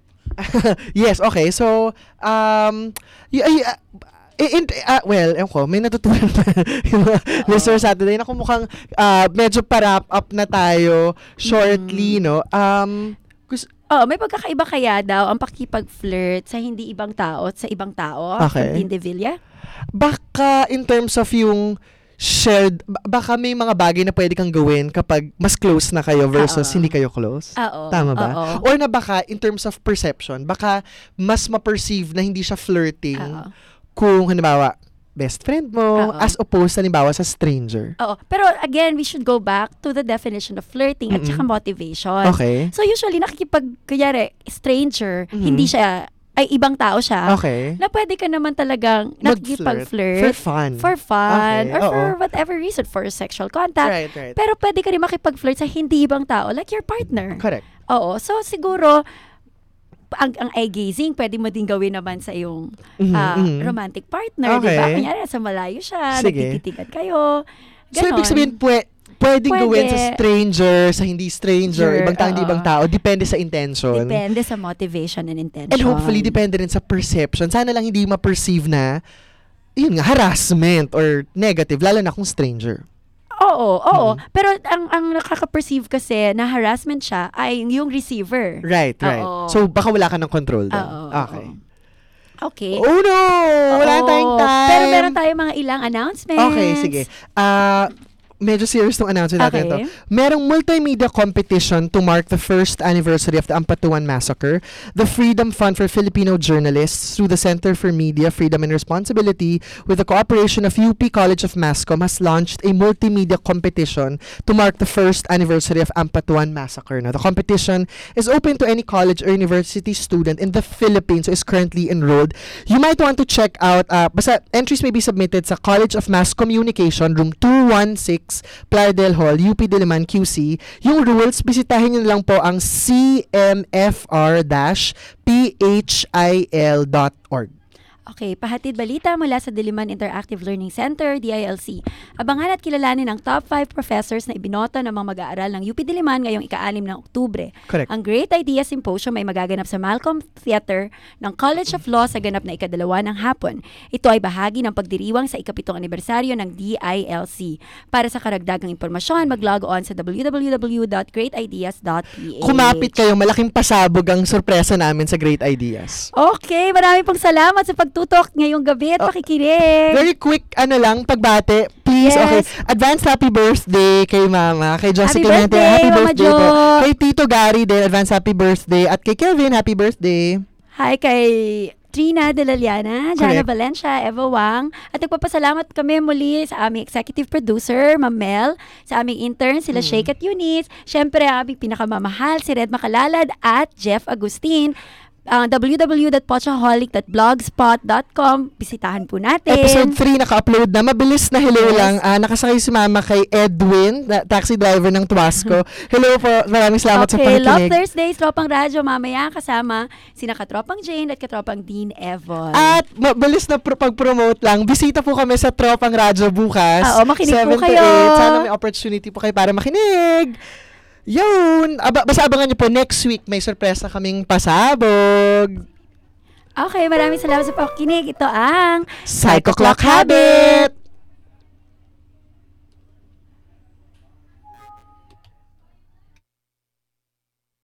Yes, okay. So, um, y- ay, uh, in, uh, well, ewan ko, may natutunan pa yung mga listeners Saturday na kung mukhang uh, medyo pa-wrap up na tayo shortly, no? Um, gusto, Oh, may pagkakaiba kaya daw ang pakipag-flirt sa hindi ibang tao at sa ibang tao? Okay. From Dean De Villa? baka in terms of yung shared, ba- baka may mga bagay na pwede kang gawin kapag mas close na kayo versus Oo. hindi kayo close. Oo. Tama ba? Oo. Or na baka in terms of perception, baka mas ma-perceive na hindi siya flirting Oo. kung halimbawa best friend mo Oo. as opposed halimbawa sa stranger. Oo. Pero again, we should go back to the definition of flirting at Mm-mm. saka motivation. Okay. So usually, nakikipag, kunyari, stranger, Mhm. hindi siya, ay ibang tao siya, Okay. na pwede ka naman talagang Mag-flirt. nakikipag-flirt. For fun. For fun. Okay, Or for oo. whatever reason, for sexual contact. Right, right. Pero pwede ka rin makipag-flirt sa hindi ibang tao, like your partner. Correct. Oo. So, siguro, ang, ang eye gazing, pwede mo din gawin naman sa iyong Mhm, ah, mhm. romantic partner, di ba? Okay. Kunyari, sa malayo siya, Sige. nagtititigan kayo. So, Ganon. ibig sabihin, pwe- pwedeng Pwede. gawin sa stranger, sa hindi stranger, Sure, ibang tao, hindi oo. ibang tao. Depende sa intention. Depende sa motivation and intention. And hopefully, depende rin sa perception. Sana lang hindi ma-perceive na, yun nga, harassment or negative, lalo na kung stranger. Oo, oo. Pero ang ang nakaka-perceive kasi na harassment siya ay yung receiver. Right, right. Oo. So, baka wala ka ng control doon. Oo, Okay. Okay. Oh no! Wala Oo. tayong time! Pero meron tayong mga ilang announcements. Okay, sige. Ah... medyo serious tong announcement natin Okay. ito. Merong multimedia competition to mark the first anniversary of the Ampatuan Massacre. The Freedom Fund for Filipino Journalists through the Center for Media, Freedom and Responsibility with the cooperation of U P College of Mascom has launched a multimedia competition to mark the first anniversary of Ampatuan Massacre. Now, the competition is open to any college or university student in the Philippines who is currently enrolled. You might want to check out, uh, basta entries may be submitted sa College of Mass Communication, room two one six, Playa del Hall, U P Diliman, Q C. Yung rules, bisitahin nyo lang po ang c m f r dash p h i l dot org. Okay, pahatid balita mula sa Diliman Interactive Learning Center, D I L C. Abangan at kilalanin ang top five professors na ibinoto ng mga mag-aaral ng U P Diliman ngayong ika-anim ng Oktubre. Correct. Ang Great Ideas Symposium ay magaganap sa Malcolm Theater ng College of Law sa ganap na ikadalawa ng hapon. Ito ay bahagi ng pagdiriwang sa ikapitong anibersaryo ng D I L C. Para sa karagdagang impormasyon, mag-log on sa w w w dot great ideas dot p h. Kumapit kayo, malaking pasabog ang sorpresa namin sa Great Ideas. Okay, maraming pong salamat sa pagtutok ngayong gabi at pakikinig. Very quick, ano lang, pagbate. Please, Yes. okay. Advance happy birthday kay Mama, kay Josie Happy Clemente. birthday, Happy Mama birthday Jo. po. Kay Tito Gary din, advance happy birthday. At kay Kevin, happy birthday. Hi kay Trina De Laliana, Jana Correct. Valencia, Eva Wang. At nagpapasalamat kami muli sa aming executive producer, Ma'am Mel, sa aming intern, sila Shake at Eunice. Siyempre, ang aming pinakamamahal, si Red Makalalad at Jeff Agustin. ang w w w dot pochaholic dot blogspot dot com. Bisitahan po natin. Episode three naka-upload na. Mabilis na hello Yes. lang. Ah, nakasakay si Mama kay Edwin, na, taxi driver ng Tuasco. Hello po. Maraming salamat sa Okay, Love pakikinig. Thursdays, Tropang Radyo, mamaya kasama sina Katropang Jane at Katropang Dean Evon. At mabilis na pro- pag-promote lang. Bisita po kami sa Tropang Radyo bukas. Ah, oh, makinig po seven to kayo. eight. Sana may opportunity po kayo para makinig. Yun. Aba, basta abangan nyo po. Next week, may sorpresa kaming pasabog. Okay, maraming salamat sa pakikinig. Ito ang Psycho Clock Habit!